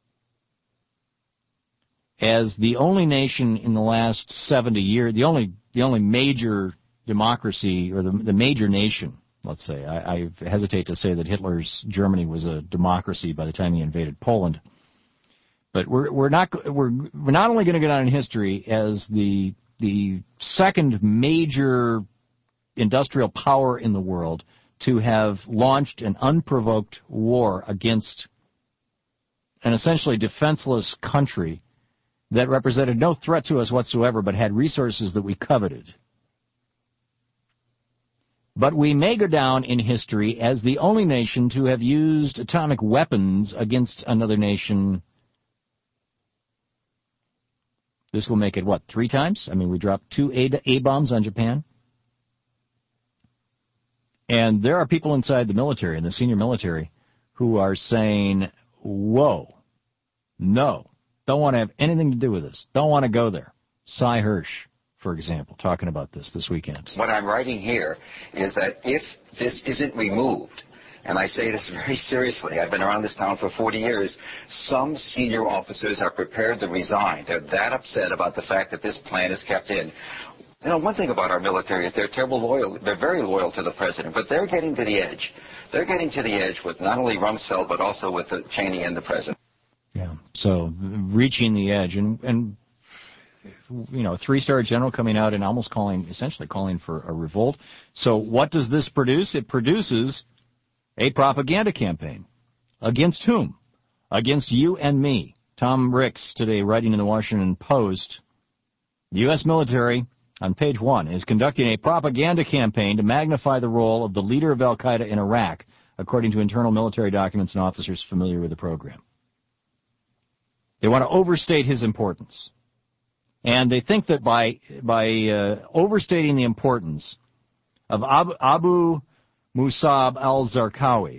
as the only nation in the last seventy years, the only the only major democracy or the, the major nation. Let's say, I, I hesitate to say that Hitler's Germany was a democracy by the time he invaded Poland. But we're we're not we're we're not only going to go down in history as the the second major industrial power in the world to have launched an unprovoked war against an essentially defenseless country that represented no threat to us whatsoever, but had resources that we coveted. But we may go down in history as the only nation to have used atomic weapons against another nation This will make it, what, three times? I mean, we dropped two A-bombs on Japan. And there are people inside the military, in the senior military, who are saying, whoa, no, don't want to have anything to do with this. Don't want to go there. Cy Hirsch, for example, talking about this this weekend. What I'm writing here is that if this isn't removed, and I say this very seriously, I've been around this town for forty years, some senior officers are prepared to resign. They're that upset about the fact that this plan is kept in. You know, one thing about our military is they're terrible loyal. They're very loyal to the president, but they're getting to the edge. They're getting to the edge with not only Rumsfeld, but also with the Cheney and the president. Yeah, so reaching the edge. And, and you know, a three-star general coming out and almost calling, essentially calling for a revolt. So what does this produce? It produces a propaganda campaign. Against whom? Against you and me. Tom Ricks today, writing in the Washington Post, the U S military, on page one, is conducting a propaganda campaign to magnify the role of the leader of al-Qaeda in Iraq, according to internal military documents and officers familiar with the program. They want to overstate his importance. And they think that by by uh, overstating the importance of Abu, Abu Musab al-Zarqawi,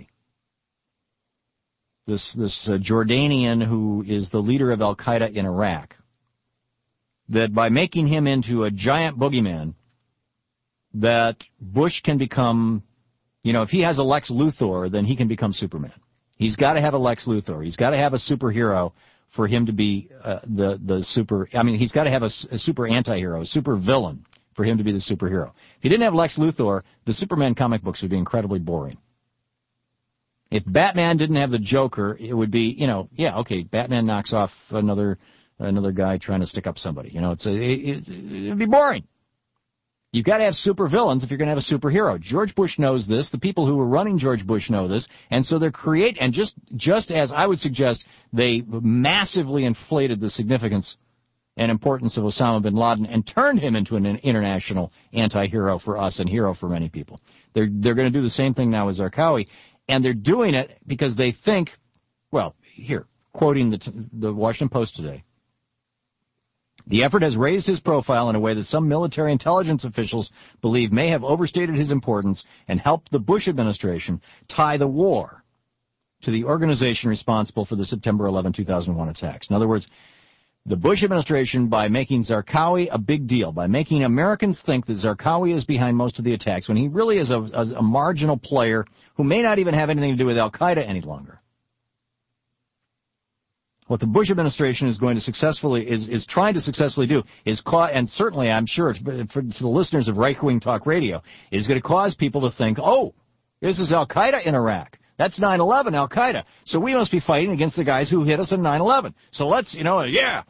this, this uh, Jordanian who is the leader of al-Qaeda in Iraq, that by making him into a giant boogeyman, that Bush can become, you know, if he has a Lex Luthor, then he can become Superman. He's got to have a Lex Luthor. He's got to have a superhero for him to be uh, the, the super, I mean, he's got to have a, a super anti-hero, a super villain for him to be the superhero. If he didn't have Lex Luthor, the Superman comic books would be incredibly boring. If Batman didn't have the Joker, it would be, you know, yeah, okay, Batman knocks off another another guy trying to stick up somebody. You know, it's a, it, it, it'd be boring. You've got to have supervillains if you're going to have a superhero. George Bush knows this. The people who were running George Bush know this. And so they're create, and just, just as I would suggest, they massively inflated the significance and importance of Osama bin Laden and turned him into an international anti-hero for us and hero for many people. They're, they're going to do the same thing now with Zarqawi. And they're doing it because they think, well, here, quoting the, the Washington Post today, the effort has raised his profile in a way that some military intelligence officials believe may have overstated his importance and helped the Bush administration tie the war to the organization responsible for the September eleventh, two thousand one attacks. In other words, the Bush administration, by making Zarqawi a big deal, by making Americans think that Zarqawi is behind most of the attacks, when he really is a, a, a marginal player who may not even have anything to do with al-Qaeda any longer. What the Bush administration is going to successfully, is, is trying to successfully do, is cause, and certainly I'm sure it's, for, to the listeners of right-wing talk radio, is going to cause people to think, oh, this is al-Qaeda in Iraq. That's nine eleven, al-Qaeda. So we must be fighting against the guys who hit us in nine eleven. So let's, you know, yeah.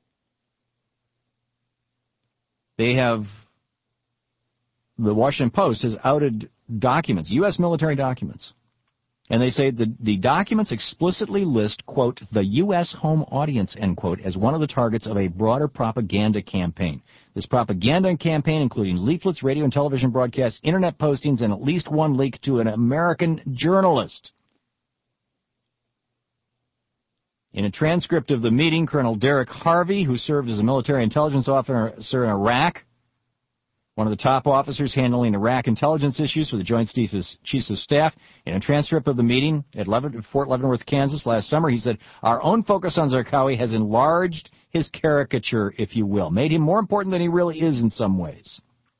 They have, the Washington Post has outed documents, U S military documents. And they say that the documents explicitly list, quote, the U S home audience, end quote, as one of the targets of a broader propaganda campaign. This propaganda campaign, including leaflets, radio and television broadcasts, internet postings, and at least one leak to an American journalist. In a transcript of the meeting, Colonel Derek Harvey, who served as a military intelligence officer in Iraq, one of the top officers handling Iraq intelligence issues for the Joint Chiefs of Staff, in a transcript of the meeting at Fort Leavenworth, Kansas last summer, he said, our own focus on Zarqawi has enlarged his caricature, if you will, made him more important than he really is in some ways.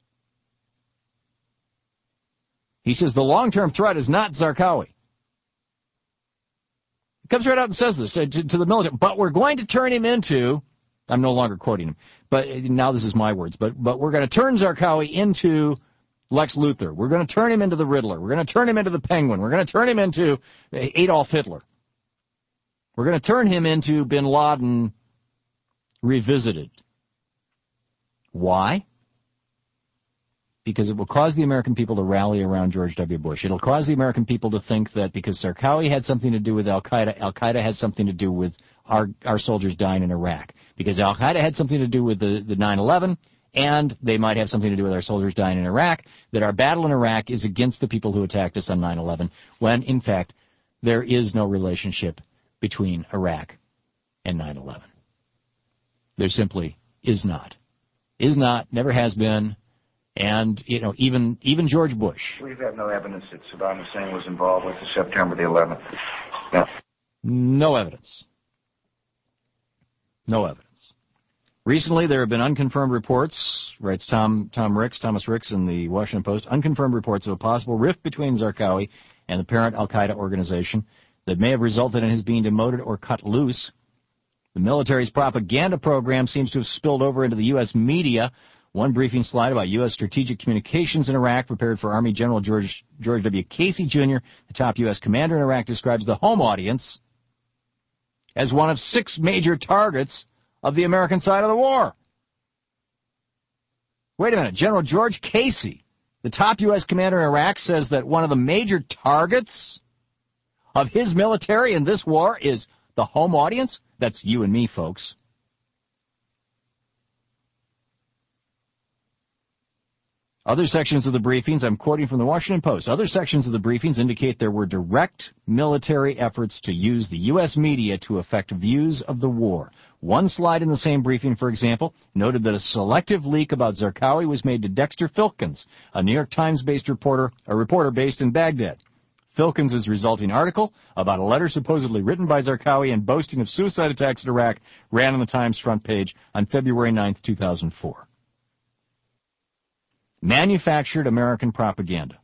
He says the long-term threat is not Zarqawi. He comes right out and says this uh, to, to the military, but we're going to turn him into, I'm no longer quoting him, but now this is my words, but but we're going to turn Zarqawi into Lex Luthor. We're going to turn him into the Riddler. We're going to turn him into the Penguin. We're going to turn him into Adolf Hitler. We're going to turn him into bin Laden revisited. Why? Because it will cause the American people to rally around George W. Bush. It'll cause the American people to think that because Zarqawi had something to do with al-Qaeda, al-Qaeda has something to do with our, our soldiers dying in Iraq. Because al-Qaeda had something to do with the, the nine eleven, and they might have something to do with our soldiers dying in Iraq, that our battle in Iraq is against the people who attacked us on nine eleven, when, in fact, there is no relationship between Iraq and nine eleven. There simply is not. Is not, never has been, and, you know, even even George Bush. We have no evidence that Saddam Hussein was involved with the September the eleventh. No. No evidence. No evidence. Recently, there have been unconfirmed reports, writes Tom Tom Ricks, Thomas Ricks in the Washington Post, unconfirmed reports of a possible rift between Zarqawi and the parent al-Qaeda organization that may have resulted in his being demoted or cut loose. The military's propaganda program seems to have spilled over into the U S media. One briefing slide about U S strategic communications in Iraq, prepared for Army General George, George W. Casey, Junior, the top U S commander in Iraq, describes the home audience as one of six major targets of the American side of the war. Wait a minute. General George Casey, the top U S commander in Iraq, says that one of the major targets of his military in this war is the home audience? That's you and me, folks. Other sections of the briefings, I'm quoting from the Washington Post, other sections of the briefings indicate there were direct military efforts to use the U S media to affect views of the war. One slide in the same briefing, for example, noted that a selective leak about Zarqawi was made to Dexter Filkins, a New York Times-based reporter, a reporter based in Baghdad. Filkins' resulting article about a letter supposedly written by Zarqawi and boasting of suicide attacks in Iraq ran on the Times front page on February ninth, two thousand four. Manufactured American propaganda.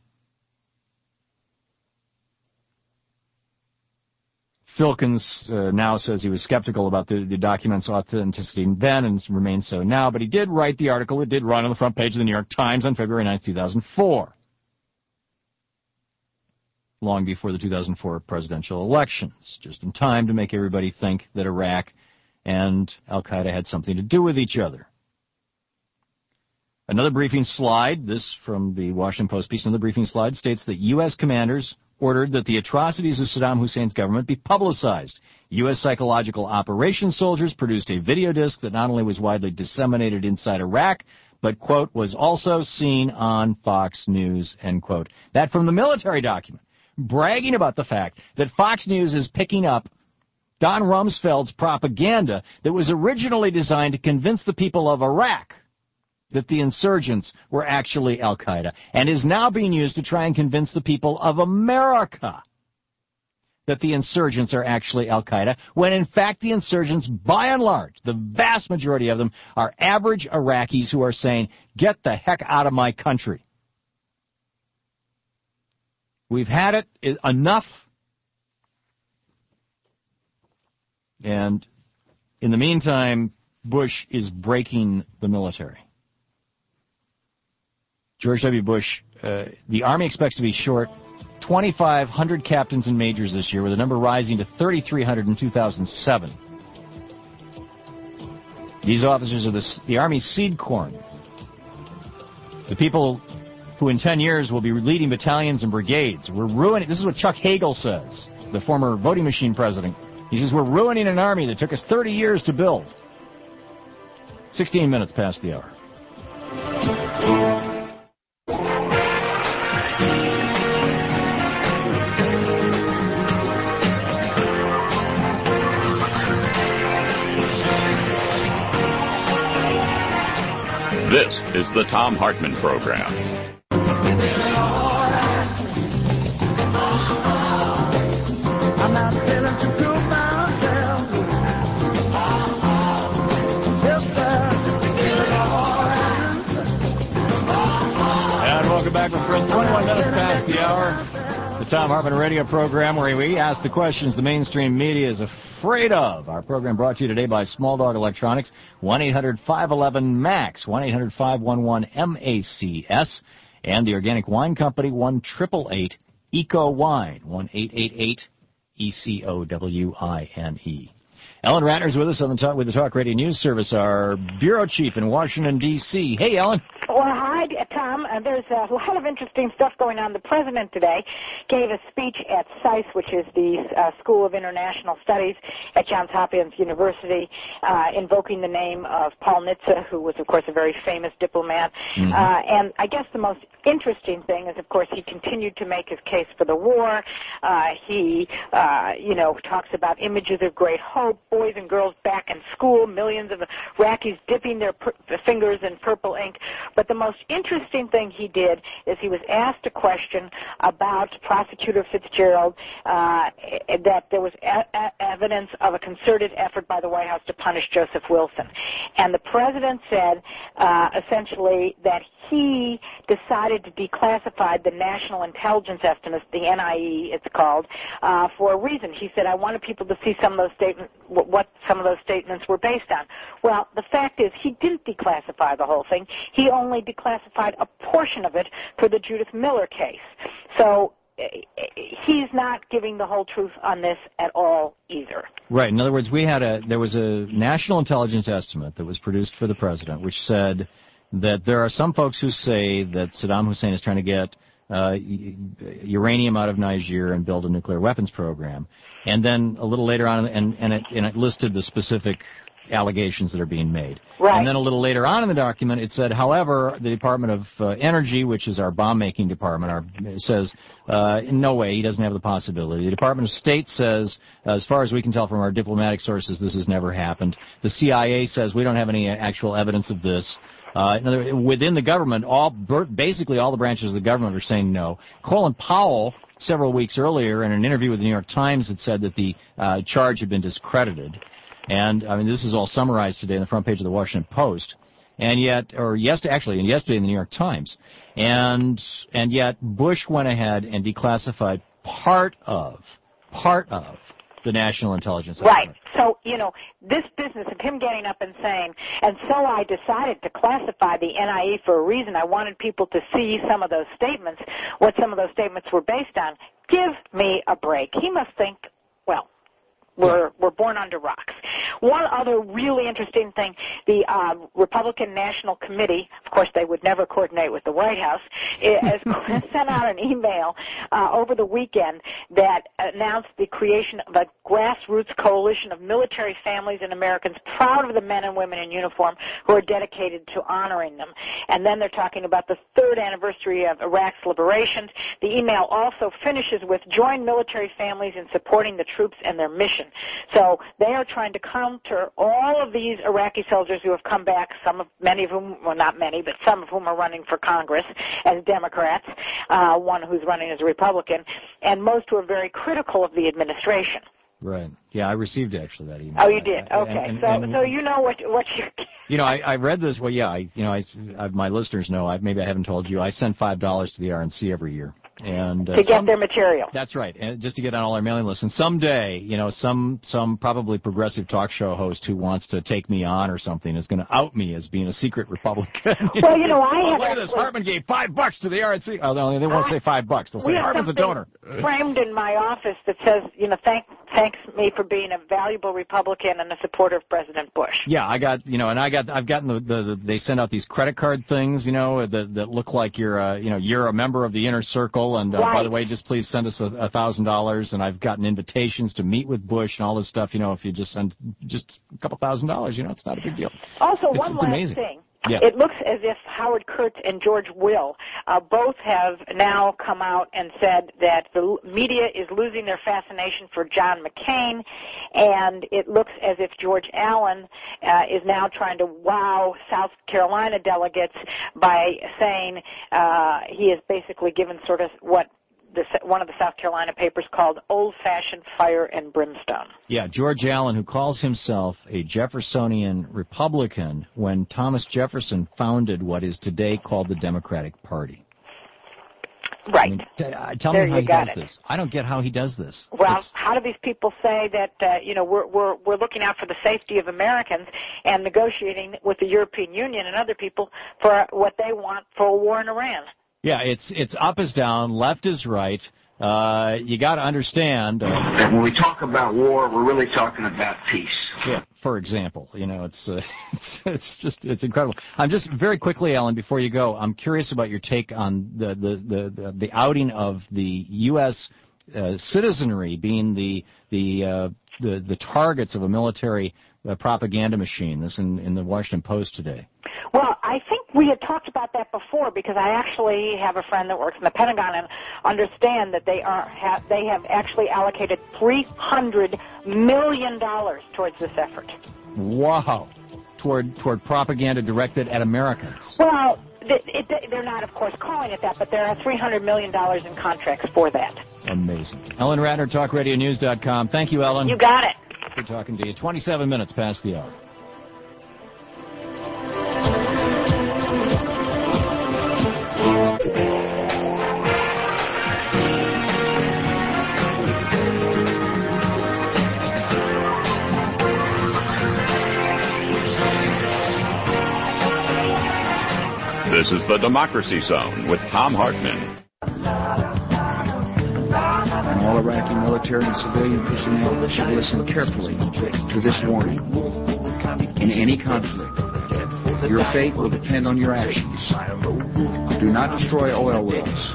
Filkins uh, now says he was skeptical about the, the document's authenticity then and remains so now, but he did write the article. It did run on the front page of the New York Times on February ninth, two thousand four, long before the two thousand four presidential elections, just in time to make everybody think that Iraq and al-Qaeda had something to do with each other. Another briefing slide, this from the Washington Post piece, another briefing slide states that U S commanders ordered that the atrocities of Saddam Hussein's government be publicized. U S psychological operations soldiers produced a video disc that not only was widely disseminated inside Iraq, but, quote, was also seen on Fox News, end quote. That from the military document, bragging about the fact that Fox News is picking up Don Rumsfeld's propaganda that was originally designed to convince the people of Iraq that the insurgents were actually al-Qaeda, and is now being used to try and convince the people of America that the insurgents are actually al-Qaeda, when in fact the insurgents, by and large, the vast majority of them, are average Iraqis who are saying, get the heck out of my country. We've had it enough, and in the meantime, Bush is breaking the military. George W. Bush, uh, the Army expects to be short twenty-five hundred captains and majors this year, with the number rising to thirty-three hundred in two thousand seven. These officers are the, the Army's seed corn. The people who in ten years will be leading battalions and brigades. We're ruining, this is what Chuck Hagel says, the former voting machine president. He says, we're ruining an army that took us thirty years to build. sixteen minutes past the hour. This is the Thom Hartmann Program. I'm not feeling to prove myself. And welcome back, my friends. twenty-one minutes past the hour. The Thom Hartmann Radio Program, where we ask the questions the mainstream media is afraid of. Our program brought to you today by Small Dog Electronics, one eight hundred five one one MAX, one eight hundred five one one M A C S, and the Organic Wine Company, one eight eight eight ECO Wine, one eight eight eight E C O W I N E. Ellen Ratner's with us on the talk, with the Talk Radio News Service, our bureau chief in Washington, D C Hey, Ellen. Well, hi, hi, Tom. Uh, there's a lot of interesting stuff going on. The president today gave a speech at SAIS, which is the uh, School of International Studies at Johns Hopkins University, uh, invoking the name of Paul Nitze, who was, of course, a very famous diplomat. Mm-hmm. uh, and I guess the most interesting thing is, of course, he continued to make his case for the war. Uh, he, uh, you know, talks about images of great hope, boys and girls back in school, millions of Iraqis dipping their per- fingers in purple ink. But the most interesting thing he did is he was asked a question about Prosecutor Fitzgerald, uh, that there was a- a- evidence of a concerted effort by the White House to punish Joseph Wilson. And the president said, uh, essentially, that he decided to declassify the National Intelligence Estimates, the N I E it's called, uh, for a reason. He said, I wanted people to see some of those statements, what some of those statements were based on. Well, the fact is, he didn't declassify the whole thing. He only declassified a portion of it for the Judith Miller case. So he's not giving the whole truth on this at all either. Right. In other words, we had a there was a national intelligence estimate that was produced for the president, which said that there are some folks who say that Saddam Hussein is trying to get uh, uranium out of Niger and build a nuclear weapons program. And then a little later on, and, and, it, and it listed the specific allegations that are being made. Right. And then a little later on in the document, it said, however, the Department of uh, Energy, which is our bomb-making department, our, says, uh, in no way, he doesn't have the possibility. The Department of State says, uh, as far as we can tell from our diplomatic sources, this has never happened. The C I A says, we don't have any actual evidence of this. Uh, in other, within the government, all basically all the branches of the government are saying no. Colin Powell, several weeks earlier, in an interview with the New York Times, had said that the uh, charge had been discredited. And, I mean, this is all summarized today on the front page of the Washington Post. And yet, or yesterday, actually, and yesterday in the New York Times. And, and yet, Bush went ahead and declassified part of, part of the National Intelligence Estimate. Right. So, you know, this business of him getting up and saying, and so I decided to classify the N I E for a reason. I wanted people to see some of those statements, what some of those statements were based on. Give me a break. He must think, well, We're, we're born under rocks. One other really interesting thing, the uh, Republican National Committee, of course they would never coordinate with the White House, has sent out an email uh, over the weekend that announced the creation of a grassroots coalition of military families and Americans proud of the men and women in uniform who are dedicated to honoring them. And then they're talking about the third anniversary of Iraq's liberation. The email also finishes with join military families in supporting the troops and their mission. So they are trying to counter all of these Iraqi soldiers who have come back, some of, many of whom, well not many, but some of whom are running for Congress as Democrats, uh, one who's running as a Republican, and most who are very critical of the administration. Right. Yeah, I received actually that email. Oh, you did? Okay. And, and, so, and, so you know what what you. You know, I, I read this. Well, yeah, I, you know, I, I, my listeners know. I, maybe I haven't told you. I send five dollars to the R N C every year. And uh, to get some, their material. That's right, and just to get on all our mailing lists. And someday, you know, some some probably progressive talk show host who wants to take me on or something is going to out me as being a secret Republican. Well, you know, I oh, have look at this. Hartman gave five bucks to the R N C. Oh, no, they won't I, say five bucks. They'll say Hartman's a donor. Framed in my office that says, you know, thank thanks me for being a valuable Republican and a supporter of President Bush. Yeah, I got, you know, and I got, I've gotten the, the, the they send out these credit card things, you know, that that look like you're, uh, you know, you're a member of the inner circle, and uh, right. by the way, just please send us a, a thousand dollars, and I've gotten invitations to meet with Bush and all this stuff. You know, if you just send just a couple thousand dollars, you know, it's not a big deal. Also, it's, one it's last amazing. thing. Yeah. It looks as if Howard Kurtz and George Will uh, both have now come out and said that the media is losing their fascination for John McCain, and it looks as if George Allen uh, is now trying to wow South Carolina delegates by saying uh, he has basically given sort of what The, one of the South Carolina papers called old-fashioned fire and brimstone. Yeah, George Allen, who calls himself a Jeffersonian Republican when Thomas Jefferson founded what is today called the Democratic Party. Right. I mean, t- tell there me how you he got does it. this. I don't get how he does this. Well, it's... how do these people say that, uh, you know, we're, we're, we're looking out for the safety of Americans and negotiating with the European Union and other people for what they want for a war in Iran? Yeah, it's it's up is down, left is right. Uh, you got to understand. Uh, when we talk about war, we're really talking about peace. Yeah, for example, you know, it's, uh, it's it's just it's incredible. I'm just very quickly, Alan, before you go, I'm curious about your take on the the the, the, the outing of the U S uh, citizenry being the the uh, the the targets of a military uh, propaganda machine. This in in the Washington Post today. Well, I think we had talked about that before because I actually have a friend that works in the Pentagon and understand that they are have, they have actually allocated three hundred million dollars towards this effort. Wow, toward toward propaganda directed at Americans. Well, it, it, they're not, of course, calling it that, but there are three hundred million dollars in contracts for that. Amazing. Ellen Ratner, talk radio news dot com. Thank you, Ellen. You got it. Good talking to you. twenty-seven minutes past the hour. This is the Democracy Zone with Thom Hartmann. And all Iraqi military and civilian personnel should listen carefully to this warning. In any conflict, your fate will depend on your actions. Do not destroy oil wells.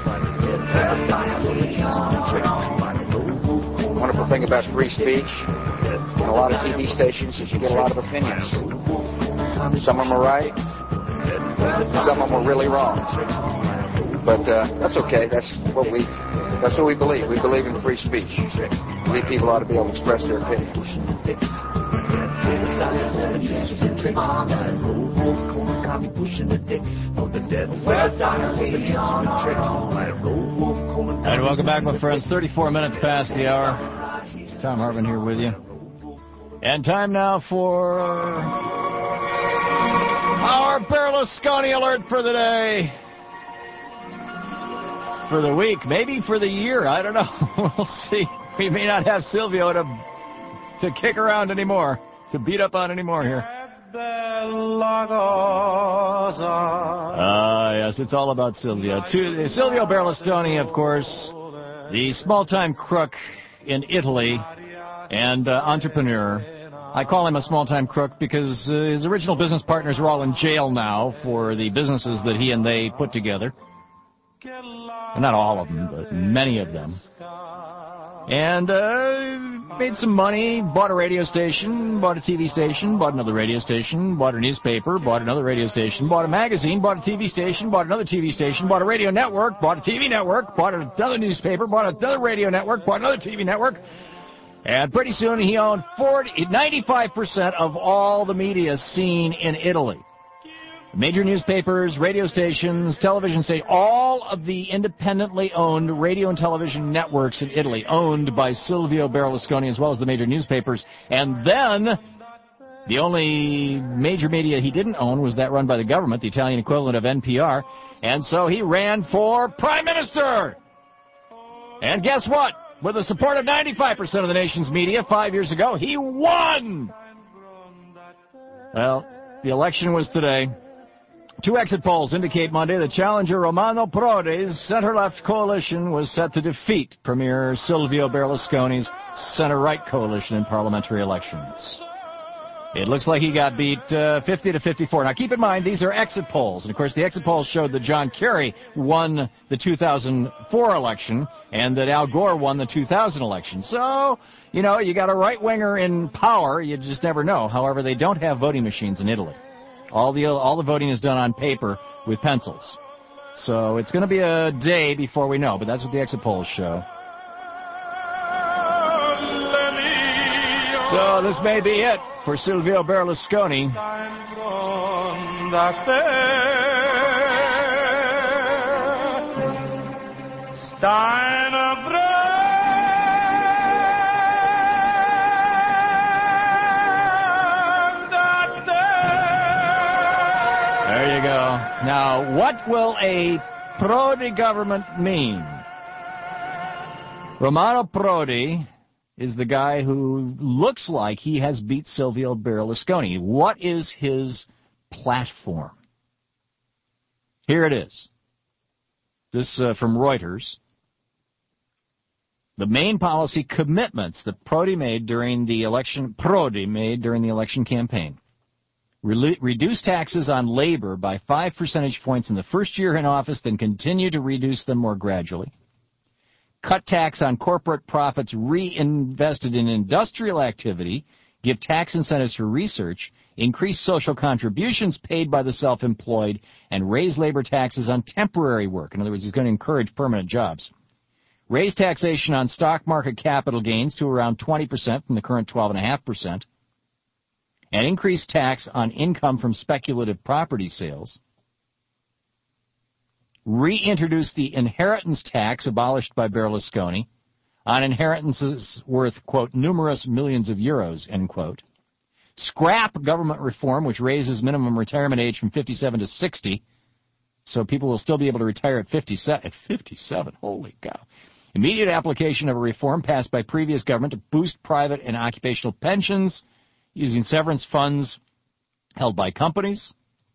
Wonderful thing about free speech and a lot of T V stations is you get a lot of opinions. Some of them are right, some of them are really wrong. But uh, that's okay. That's what we that's what we believe. We believe in free speech. We believe people ought to be able to express their opinions. And welcome back, my friends. thirty-four minutes past the hour. Thom Hartmann here with you. And time now for our Berlusconi alert for the day. For the week, maybe for the year. I don't know. We'll see. We may not have Silvio to to kick around anymore, to beat up on anymore here. Ah, uh, yes, it's all about Silvio. To, Silvio Berlusconi, of course, the small-time crook in Italy and uh, entrepreneur. I call him a small-time crook because uh, his original business partners are all in jail now for the businesses that he and they put together. Well, not all of them, but many of them. And uh, made some money, bought a radio station, bought a T V station, bought another radio station, bought a newspaper, bought another radio station, bought a magazine, bought a T V station, bought another T V station, bought a radio network, bought a T V network, bought another newspaper, bought another radio network, bought another T V network. And pretty soon he owned forty, ninety-five percent of all the media seen in Italy. Major newspapers, radio stations, television stations, all of the independently owned radio and television networks in Italy owned by Silvio Berlusconi, as well as the major newspapers. And then the only major media he didn't own was that run by the government, the Italian equivalent of N P R. And so he ran for prime minister. And guess what? With the support of ninety-five percent of the nation's media five years ago, he won! Well, the election was today. Two exit polls indicate Monday that challenger Romano Prodi's center-left coalition was set to defeat Premier Silvio Berlusconi's center-right coalition in parliamentary elections. It looks like he got beat uh, fifty to fifty-four. Now, keep in mind, these are exit polls. And, of course, the exit polls showed that John Kerry won the two thousand four election and that Al Gore won the two thousand election. So, you know, you got a right-winger in power. You just never know. However, they don't have voting machines in Italy. All the all the voting is done on paper with pencils. So it's going to be a day before we know, but that's what the exit polls show. So this may be it for Silvio Berlusconi. There you go. Now, what will a Prodi government mean? Romano Prodi is the guy who looks like he has beat Silvio Berlusconi. What is his platform? Here it is. This uh, from Reuters. The main policy commitments that Prodi made during the election, Prodi made during the election campaign. Re- reduce taxes on labor by five percentage points in the first year in office, then continue to reduce them more gradually. Cut tax on corporate profits reinvested in industrial activity, give tax incentives for research, increase social contributions paid by the self-employed, and raise labor taxes on temporary work. In other words, he's going to encourage permanent jobs. Raise taxation on stock market capital gains to around twenty percent from the current twelve point five percent. And increase tax on income from speculative property sales. Reintroduce the inheritance tax abolished by Berlusconi on inheritances worth, quote, numerous millions of euros, end quote. Scrap government reform, which raises minimum retirement age from fifty-seven to sixty, so people will still be able to retire at fifty-seven. At fifty-seven, holy cow. Immediate application of a reform passed by previous government to boost private and occupational pensions using severance funds held by companies.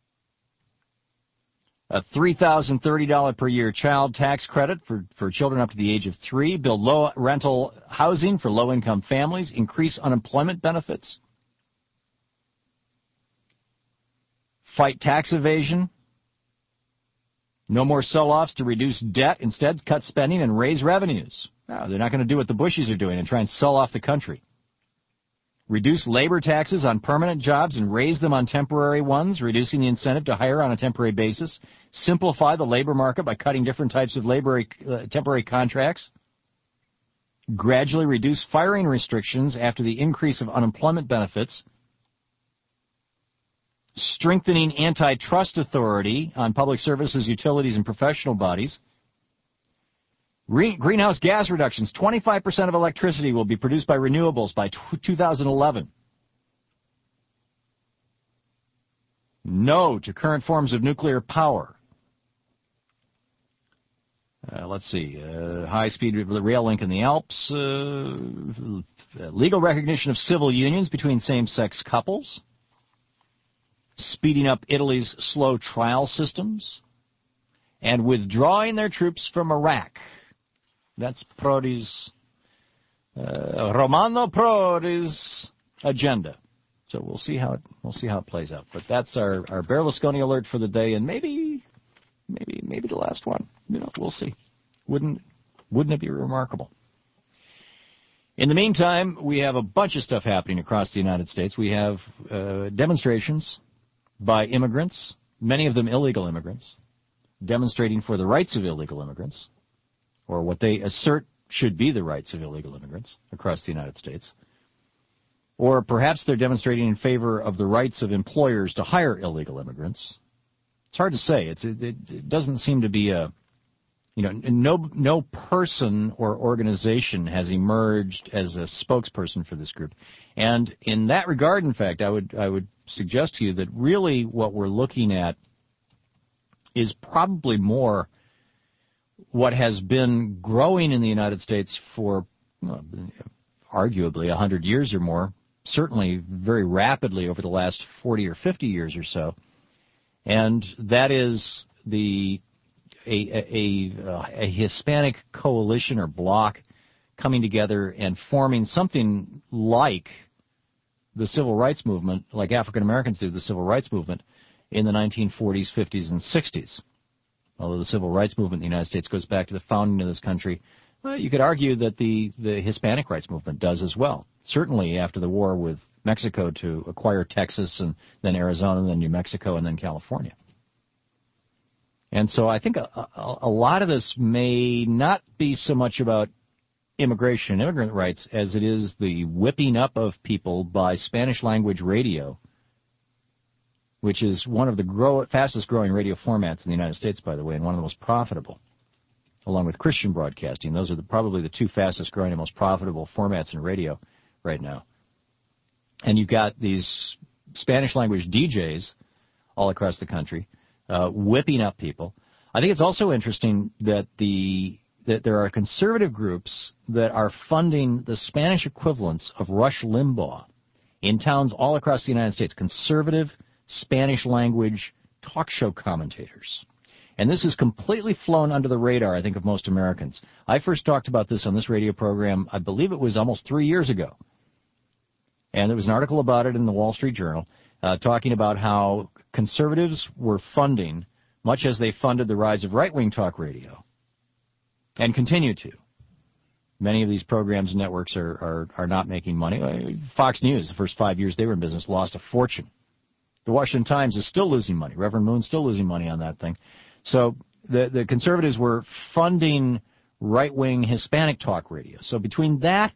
A three thousand thirty dollars per year child tax credit for, for children up to the age of three. Build low rental housing for low-income families. Increase unemployment benefits. Fight tax evasion. No more sell-offs to reduce debt. Instead, cut spending and raise revenues. No, they're not going to do what the Bushies are doing and try and sell off the country. Reduce labor taxes on permanent jobs and raise them on temporary ones, reducing the incentive to hire on a temporary basis. Simplify the labor market by cutting different types of labor, uh, temporary contracts. Gradually reduce firing restrictions after the increase of unemployment benefits. Strengthening antitrust authority on public services, utilities, and professional bodies. Greenhouse gas reductions. twenty-five percent of electricity will be produced by renewables by two thousand eleven. No to current forms of nuclear power. Uh, let's see. Uh, high-speed rail link in the Alps. Uh, legal recognition of civil unions between same-sex couples. Speeding up Italy's slow trial systems. And withdrawing their troops from Iraq. That's Prodi's, uh, Romano Prodi's agenda. So we'll see how it, we'll see how it plays out. But that's our, our Berlusconi alert for the day, and maybe, maybe, maybe the last one. You know, we'll see. Wouldn't, wouldn't it be remarkable? In the meantime, we have a bunch of stuff happening across the United States. We have uh, demonstrations by immigrants, many of them illegal immigrants, demonstrating for the rights of illegal immigrants, or what they assert should be the rights of illegal immigrants across the United States. Or perhaps they're demonstrating in favor of the rights of employers to hire illegal immigrants. It's hard to say. It's, it, it doesn't seem to be a, you know, no, no person or organization has emerged as a spokesperson for this group. And in that regard, in fact, I would, I would suggest to you that really what we're looking at is probably more what has been growing in the United States for well, arguably one hundred years or more, certainly very rapidly over the last forty or fifty years or so, and that is the a, a, a Hispanic coalition or bloc coming together and forming something like the civil rights movement, like African Americans did the civil rights movement in the nineteen forties, fifties, and sixties. Although the civil rights movement in the United States goes back to the founding of this country, well, you could argue that the, the Hispanic rights movement does as well. Certainly after the war with Mexico to acquire Texas and then Arizona and then New Mexico and then California. And so I think a, a, a lot of this may not be so much about immigration and immigrant rights as it is the whipping up of people by Spanish-language radio, which is one of the grow, fastest-growing radio formats in the United States, by the way, and one of the most profitable, along with Christian broadcasting. Those are the, probably the two fastest-growing and most profitable formats in radio right now. And you've got these Spanish-language D Js all across the country uh, whipping up people. I think it's also interesting that the that there are conservative groups that are funding the Spanish equivalents of Rush Limbaugh in towns all across the United States, conservative Spanish-language talk show commentators. And this has completely flown under the radar, I think, of most Americans. I first talked about this on this radio program, I believe it was almost three years ago. And there was an article about it in the Wall Street Journal uh, talking about how conservatives were funding, much as they funded the rise of right-wing talk radio, and continue to. Many of these programs and networks are, are, are not making money. Fox News, the first five years they were in business, lost a fortune. The Washington Times is still losing money. Reverend Moon's still losing money on that thing. So the, the conservatives were funding right-wing Hispanic talk radio. So between that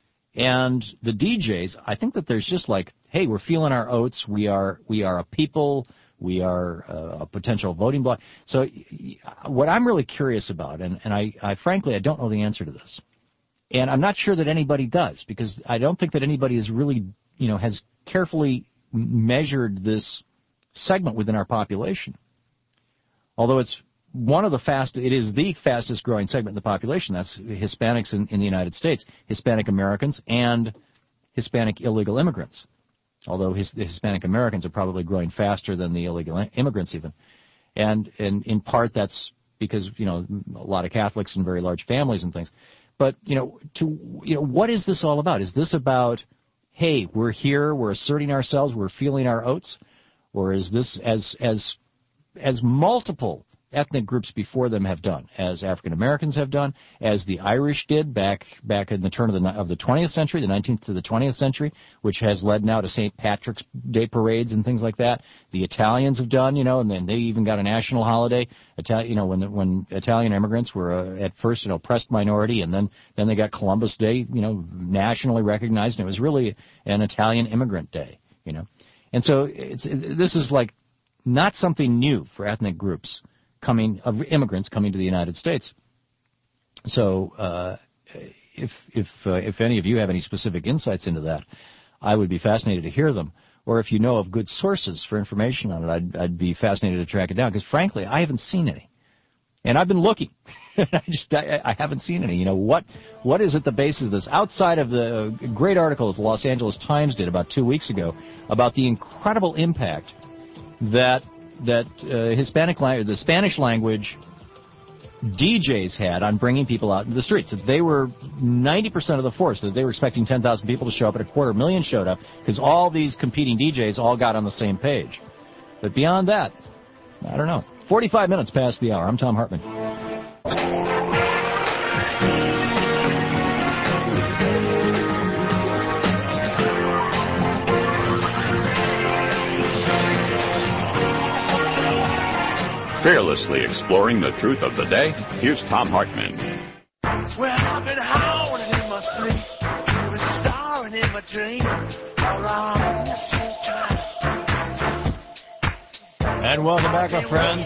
and the D Js, I think that there's just like, hey, we're feeling our oats. We are we are a people. We are a potential voting bloc. So what I'm really curious about, and, and I, I frankly, I don't know the answer to this. And I'm not sure that anybody does, because I don't think that anybody is really, you know, has carefully measured this segment within our population. Although it's one of the fast, it is the fastest growing segment in the population. That's Hispanics in, in the United States, Hispanic Americans and Hispanic illegal immigrants. Although his, the Hispanic Americans are probably growing faster than the illegal immigrants even. And, and in part that's because, you know, a lot of Catholics and very large families and things. But, you know, to, you know, what is this all about? Is this about, hey, we're here, we're asserting ourselves, we're feeling our oats? Or is this, as as as multiple ethnic groups before them have done, as African Americans have done, as the Irish did back back in the turn of the of the twentieth century, the nineteenth to the twentieth century, which has led now to Saint Patrick's Day parades and things like that. The Italians have done, you know, and then they even got a national holiday. Itali- you know, when when Italian immigrants were uh, at first an oppressed minority, and then then they got Columbus Day, you know, nationally recognized, and it was really an Italian immigrant day, you know. And so it's it, this is like not something new for ethnic groups coming of immigrants coming to the United States. So uh, if if uh, if any of you have any specific insights into that, I would be fascinated to hear them. Or if you know of good sources for information on it, I'd, I'd be fascinated to track it down. Because frankly, I haven't seen any, and I've been looking. I just I, I haven't seen any. You know what what is at the basis of this? Outside of the great article that the Los Angeles Times did about two weeks ago about the incredible impact that that uh, Hispanic language, the Spanish language D Js had on bringing people out into the streets. That they were ninety percent of the force. That they were expecting ten thousand people to show up, and a quarter million showed up because all these competing D Js all got on the same page. But beyond that, I don't know. forty-five minutes past the hour. I'm Tom Hartman. Fearlessly exploring the truth of the day, here's Tom Hartman. Well, I've been howling in my sleep, I've been starring in my dream, around and welcome back, my friends.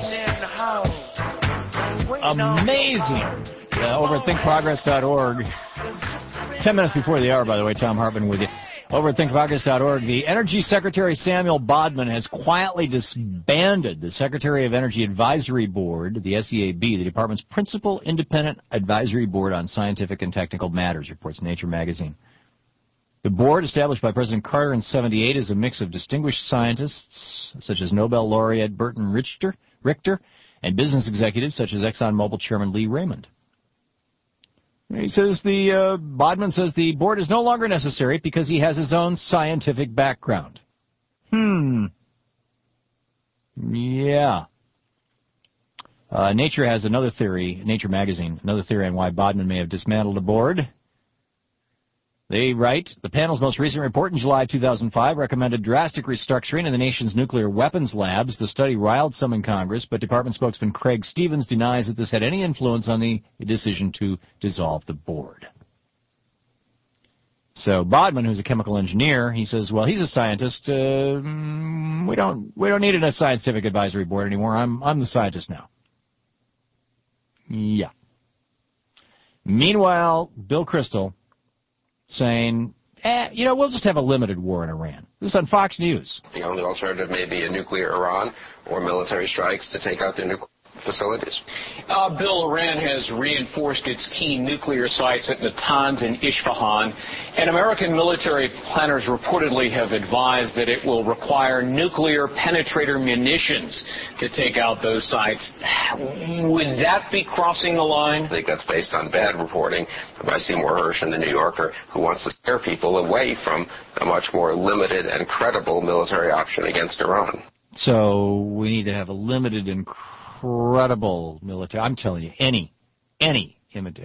Amazing. Uh, over at think progress dot org. Ten minutes before the hour, by the way, Tom Hartman with you. Over at think progress dot org, the Energy Secretary Samuel Bodman has quietly disbanded the Secretary of Energy Advisory Board, the S E A B, the department's principal independent advisory board on scientific and technical matters, reports Nature magazine. The board, established by President Carter in seventy-eight, is a mix of distinguished scientists, such as Nobel laureate Burton Richter, Richter and business executives, such as ExxonMobil chairman Lee Raymond. He says the, uh, Bodman says the board is no longer necessary because he has his own scientific background. Hmm. Yeah. Uh, Nature has another theory, Nature magazine, another theory on why Bodman may have dismantled the board. They write, the panel's most recent report in July two thousand five recommended drastic restructuring in the nation's nuclear weapons labs. The study riled some in Congress, but Department spokesman Craig Stevens denies that this had any influence on the decision to dissolve the board. So Bodman, who's a chemical engineer, he says, well, he's a scientist. Uh, we don't we don't need a scientific advisory board anymore. I'm I'm the scientist now. Yeah. Meanwhile, Bill Kristol saying, eh, you know, we'll just have a limited war in Iran. This is on Fox News. The only alternative may be a nuclear Iran or military strikes to take out their nuclear. facilities. Uh, Bill, Iran has reinforced its key nuclear sites at Natanz and Isfahan, and American military planners reportedly have advised that it will require nuclear penetrator munitions to take out those sites. Would that be crossing the line? I think that's based on bad reporting by Seymour Hersh in The New Yorker, who wants to scare people away from a much more limited and credible military option against Iran. So we need to have a limited and credible military. I'm telling you, any, any.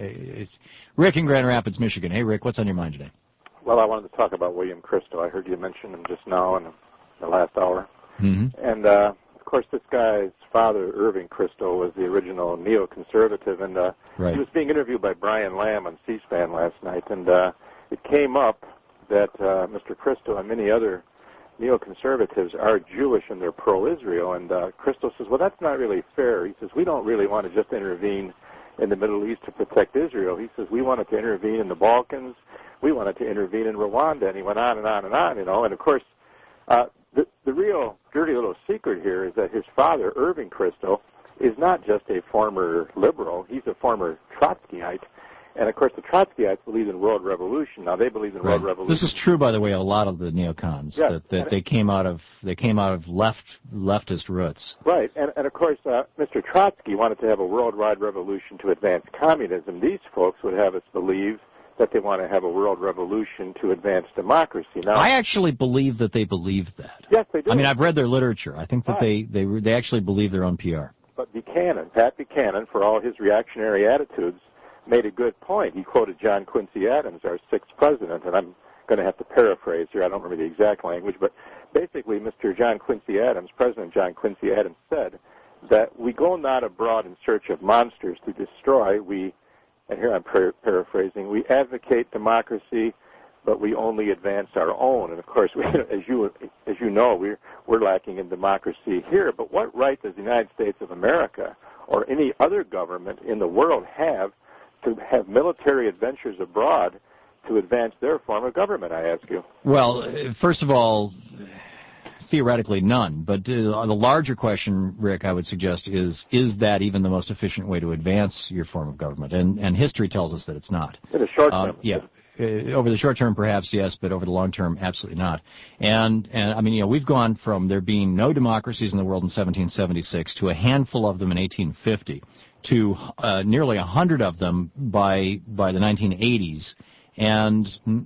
Rick in Grand Rapids, Michigan. Hey, Rick, what's on your mind today? Well, I wanted to talk about William Christo. I heard you mention him just now in the last hour. Mm-hmm. And, uh, of course, this guy's father, Irving Christo, was the original neoconservative, and uh, right. he was being interviewed by Brian Lamb on C-SPAN last night, and uh, it came up that uh, Mister Christo and many other neoconservatives are Jewish and they're pro-Israel, and uh, Christo says, well, that's not really fair. He says, we don't really want to just intervene in the Middle East to protect Israel. He says, we wanted to intervene in the Balkans. We wanted to intervene in Rwanda, and he went on and on and on, you know, and of course, uh, the, the real dirty little secret here is that his father, Irving Christo, is not just a former liberal. He's a former Trotskyite. And, of course, the Trotskyites believe in world revolution. Now, they believe in right. world revolution. This is true, by the way, of a lot of the neocons, yes. that, that they came out of they came out of left leftist roots. Right. And, and of course, uh, Mister Trotsky wanted to have a worldwide revolution to advance communism. These folks would have us believe that they want to have a world revolution to advance democracy. Now, I actually believe that they believe that. Yes, they do. I mean, I've read their literature. I think that right. they, they, they actually believe their own P R. But Buchanan, Pat Buchanan, for all his reactionary attitudes, made a good point. He quoted John Quincy Adams, our sixth president, and I'm going to have to paraphrase here. I don't remember the exact language, but basically Mister John Quincy Adams, President John Quincy Adams, said that we go not abroad in search of monsters to destroy. We, and here I'm par- paraphrasing, we advocate democracy, but we only advance our own. And of course, we, as you as you know, we're we're lacking in democracy here. But what right does the United States of America or any other government in the world have to have military adventures abroad to advance their form of government, I ask you? Well, first of all, theoretically none. But uh, the larger question, Rick, I would suggest is, is that even the most efficient way to advance your form of government? And, and history tells us that it's not. In the short term. Uh, yeah. Uh, over the short term, perhaps, yes, but over the long term, absolutely not. And, and I mean, you know, we've gone from there being no democracies in the world in seventeen seventy-six to a handful of them in eighteen fifty. To uh, nearly a hundred of them by by the nineteen eighties, and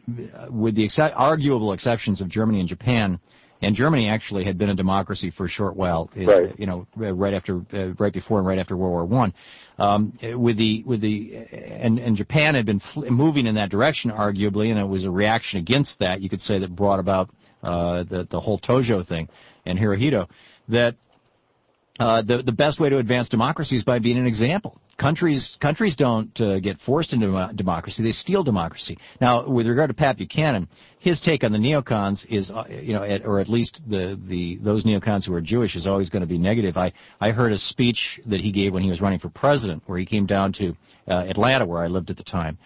with the ex- arguable exceptions of Germany and Japan, and Germany actually had been a democracy for a short while, right. you know, right after, uh, right before and right after World War One. Um, with the with the and, and Japan had been fl- moving in that direction, arguably, and it was a reaction against that. You could say that brought about uh, the the whole Tojo thing and Hirohito. That. Uh, the the best way to advance democracy is by being an example. Countries countries don't uh, get forced into dem- democracy; they steal democracy. Now, with regard to Pat Buchanan, his take on the neocons is, uh, you know, at, or at least the, the those neocons who are Jewish is always going to be negative. I I heard a speech that he gave when he was running for president, where he came down to uh, Atlanta, where I lived at the time,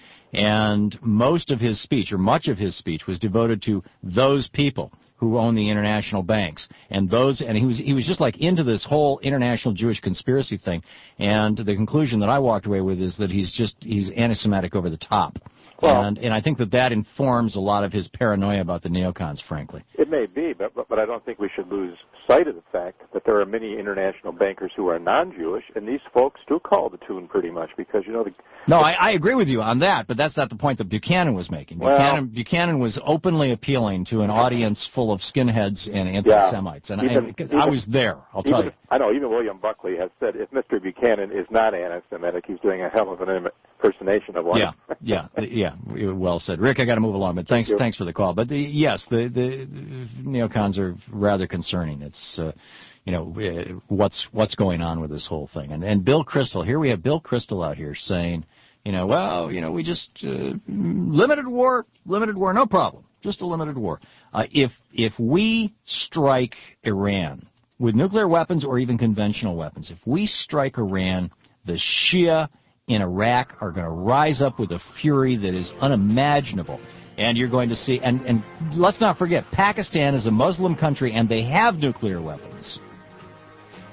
and most of his speech, or much of his speech, was devoted to those people who own the international banks, and those, and he was he was just like into this whole international Jewish conspiracy thing. And the conclusion that I walked away with is that he's just he's anti-Semitic over the top. Well, and and I think that that informs a lot of his paranoia about the neocons, frankly. It may be, but, but but I don't think we should lose sight of the fact that there are many international bankers who are non-Jewish, and these folks do call the tune pretty much because, you know, the... No, I, I agree with you on that, but that's not the point that Buchanan was making. Well, Buchanan, Buchanan was openly appealing to an audience full of skinheads and anti-Semites, and even, I, even, I was there, I'll tell even, you. I know, even William Buckley has said if Mister Buchanan is not anti-Semitic, he's doing a hell of an impersonation of one. Yeah, yeah, yeah, well said. Rick, I got to move along, but thanks Thank thanks for the call. But the, yes, the, the neocons are rather concerning. It's, uh, you know, what's what's going on with this whole thing. And, and Bill Kristol, here we have Bill Kristol out here saying, you know, well, you know, we just, uh, limited war, limited war, no problem, just a limited war. Uh, if if we strike Iran with nuclear weapons or even conventional weapons, if we strike Iran, the Shia in Iraq are going to rise up with a fury that is unimaginable. And you're going to see, and, and let's not forget, Pakistan is a Muslim country, and they have nuclear weapons.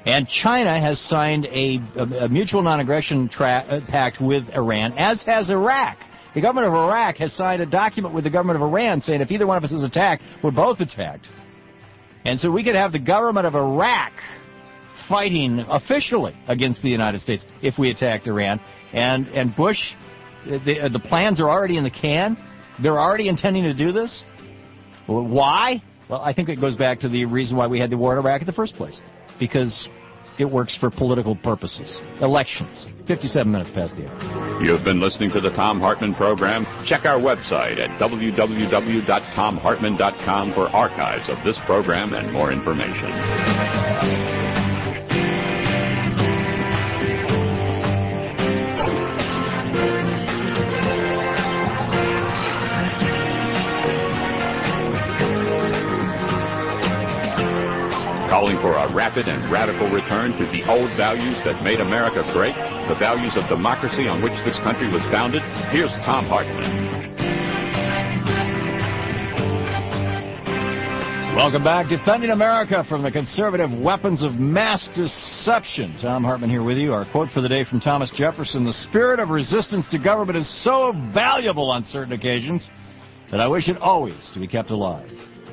And China has signed a, a, a mutual non-aggression tra- pact with Iran, as has Iraq. The government of Iraq has signed a document with the government of Iran saying if either one of us is attacked, we're both attacked. And so we could have the government of Iraq fighting officially against the United States if we attacked Iran. And, and Bush, the, the plans are already in the can. They're already intending to do this. Well, why? Well, I think it goes back to the reason why we had the war in Iraq in the first place. Because it works for political purposes. Elections. fifty-seven minutes past the hour. You've been listening to the Thom Hartmann program. Check our website at w w w dot thom hartmann dot com for archives of this program and more information. Calling for a rapid and radical return to the old values that made America great, the values of democracy on which this country was founded, here's Thom Hartmann. Welcome back. Defending America from the conservative weapons of mass deception. Thom Hartmann here with you. Our quote for the day from Thomas Jefferson: the spirit of resistance to government is so valuable on certain occasions that I wish it always to be kept alive.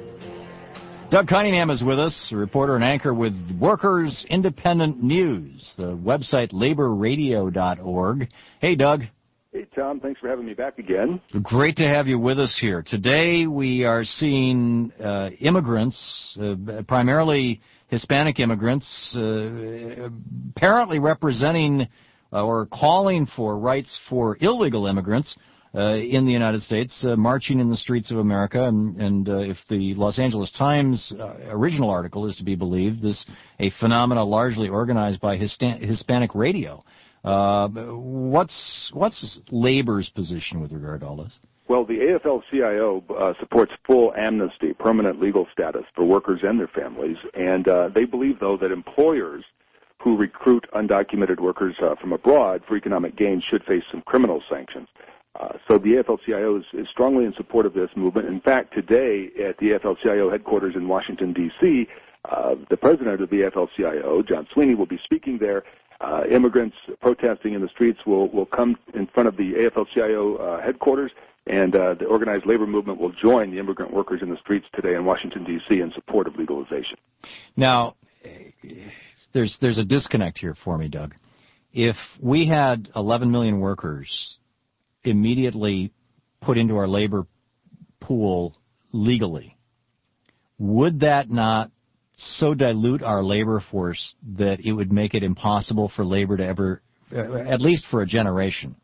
Doug Cunningham is with us, a reporter and anchor with Workers Independent News, the website labor radio dot org. Hey, Doug. Hey, Tom. Thanks for having me back again. Great to have you with us here. Today we are seeing uh, immigrants, uh, primarily Hispanic immigrants, uh, apparently representing uh, or calling for rights for illegal immigrants Uh, in the United States, uh, marching in the streets of America, and, and uh, if the Los Angeles Times uh, original article is to be believed, this a phenomena largely organized by Histan- Hispanic radio. Uh, what's what's labor's position with regard to all this? Well, the A F L C I O uh, supports full amnesty, permanent legal status for workers and their families, and uh, they believe, though, that employers who recruit undocumented workers uh, from abroad for economic gain should face some criminal sanctions. Uh, so the A F L C I O is, is strongly in support of this movement. In fact, today at the A F L C I O headquarters in Washington, D C, uh, the president of the A F L C I O, John Sweeney, will be speaking there. Uh, immigrants protesting in the streets will, will come in front of the A F L C I O uh, headquarters, and uh, the organized labor movement will join the immigrant workers in the streets today in Washington, D C in support of legalization. Now, there's there's a disconnect here for me, Doug. If we had eleven million workers immediately put into our labor pool legally, would that not so dilute our labor force that it would make it impossible for labor to ever, at least for a generation,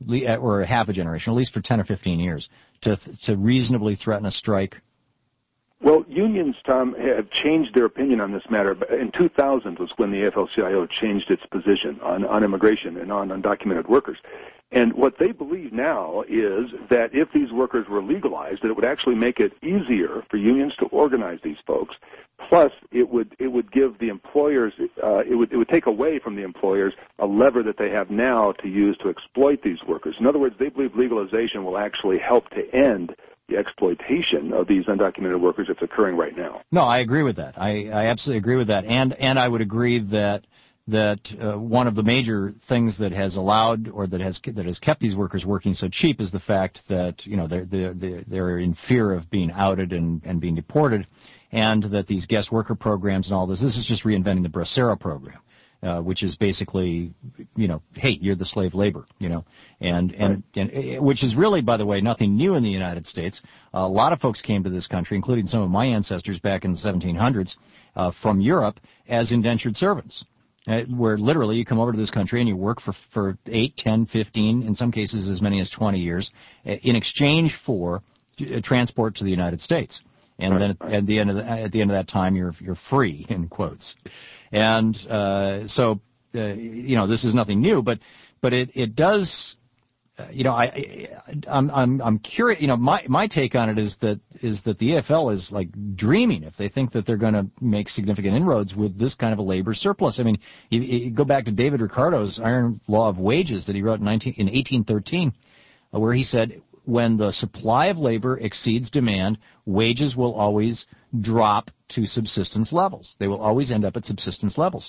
or half a generation, at least for ten or fifteen years, to to reasonably threaten a strike? Well, unions, Tom, have changed their opinion on this matter. In two thousand was when the A F L C I O changed its position on, on immigration and on undocumented workers. And what they believe now is that if these workers were legalized, that it would actually make it easier for unions to organize these folks. Plus, it would it would give the employers uh, it would it would take away from the employers a lever that they have now to use to exploit these workers. In other words, they believe legalization will actually help to end the exploitation of these undocumented workers that's occurring right now. No, I agree with that. I, I absolutely agree with that, and and I would agree that. that uh, one of the major things that has allowed or that has that has kept these workers working so cheap is the fact that, you know, they're they're they're in fear of being outed and, and being deported, and that these guest worker programs and all this this is just reinventing the Bracero program, uh, which is basically, you know, hey, you're the slave labor, you know, and and, right. and which is really, by the way, nothing new in the United States. Uh, a lot of folks came to this country, including some of my ancestors back in the seventeen hundreds, uh, from Europe as indentured servants. Uh, where literally you come over to this country and you work for, for eight, ten, fifteen, in some cases as many as twenty years, uh, in exchange for uh, transport to the United States. And right, then at, right. at the end of the, at the end of that time, you're you're free, in quotes. And uh, so, uh, you know, this is nothing new, but but it it does. Uh, you know, I, I I'm I'm I'm curious. You know, my my take on it is that is that the A F L is like dreaming if they think that they're going to make significant inroads with this kind of a labor surplus. I mean, you, you go back to David Ricardo's Iron Law of Wages that he wrote in nineteen in eighteen thirteen, uh, where he said, when the supply of labor exceeds demand, wages will always drop to subsistence levels. They will always end up at subsistence levels.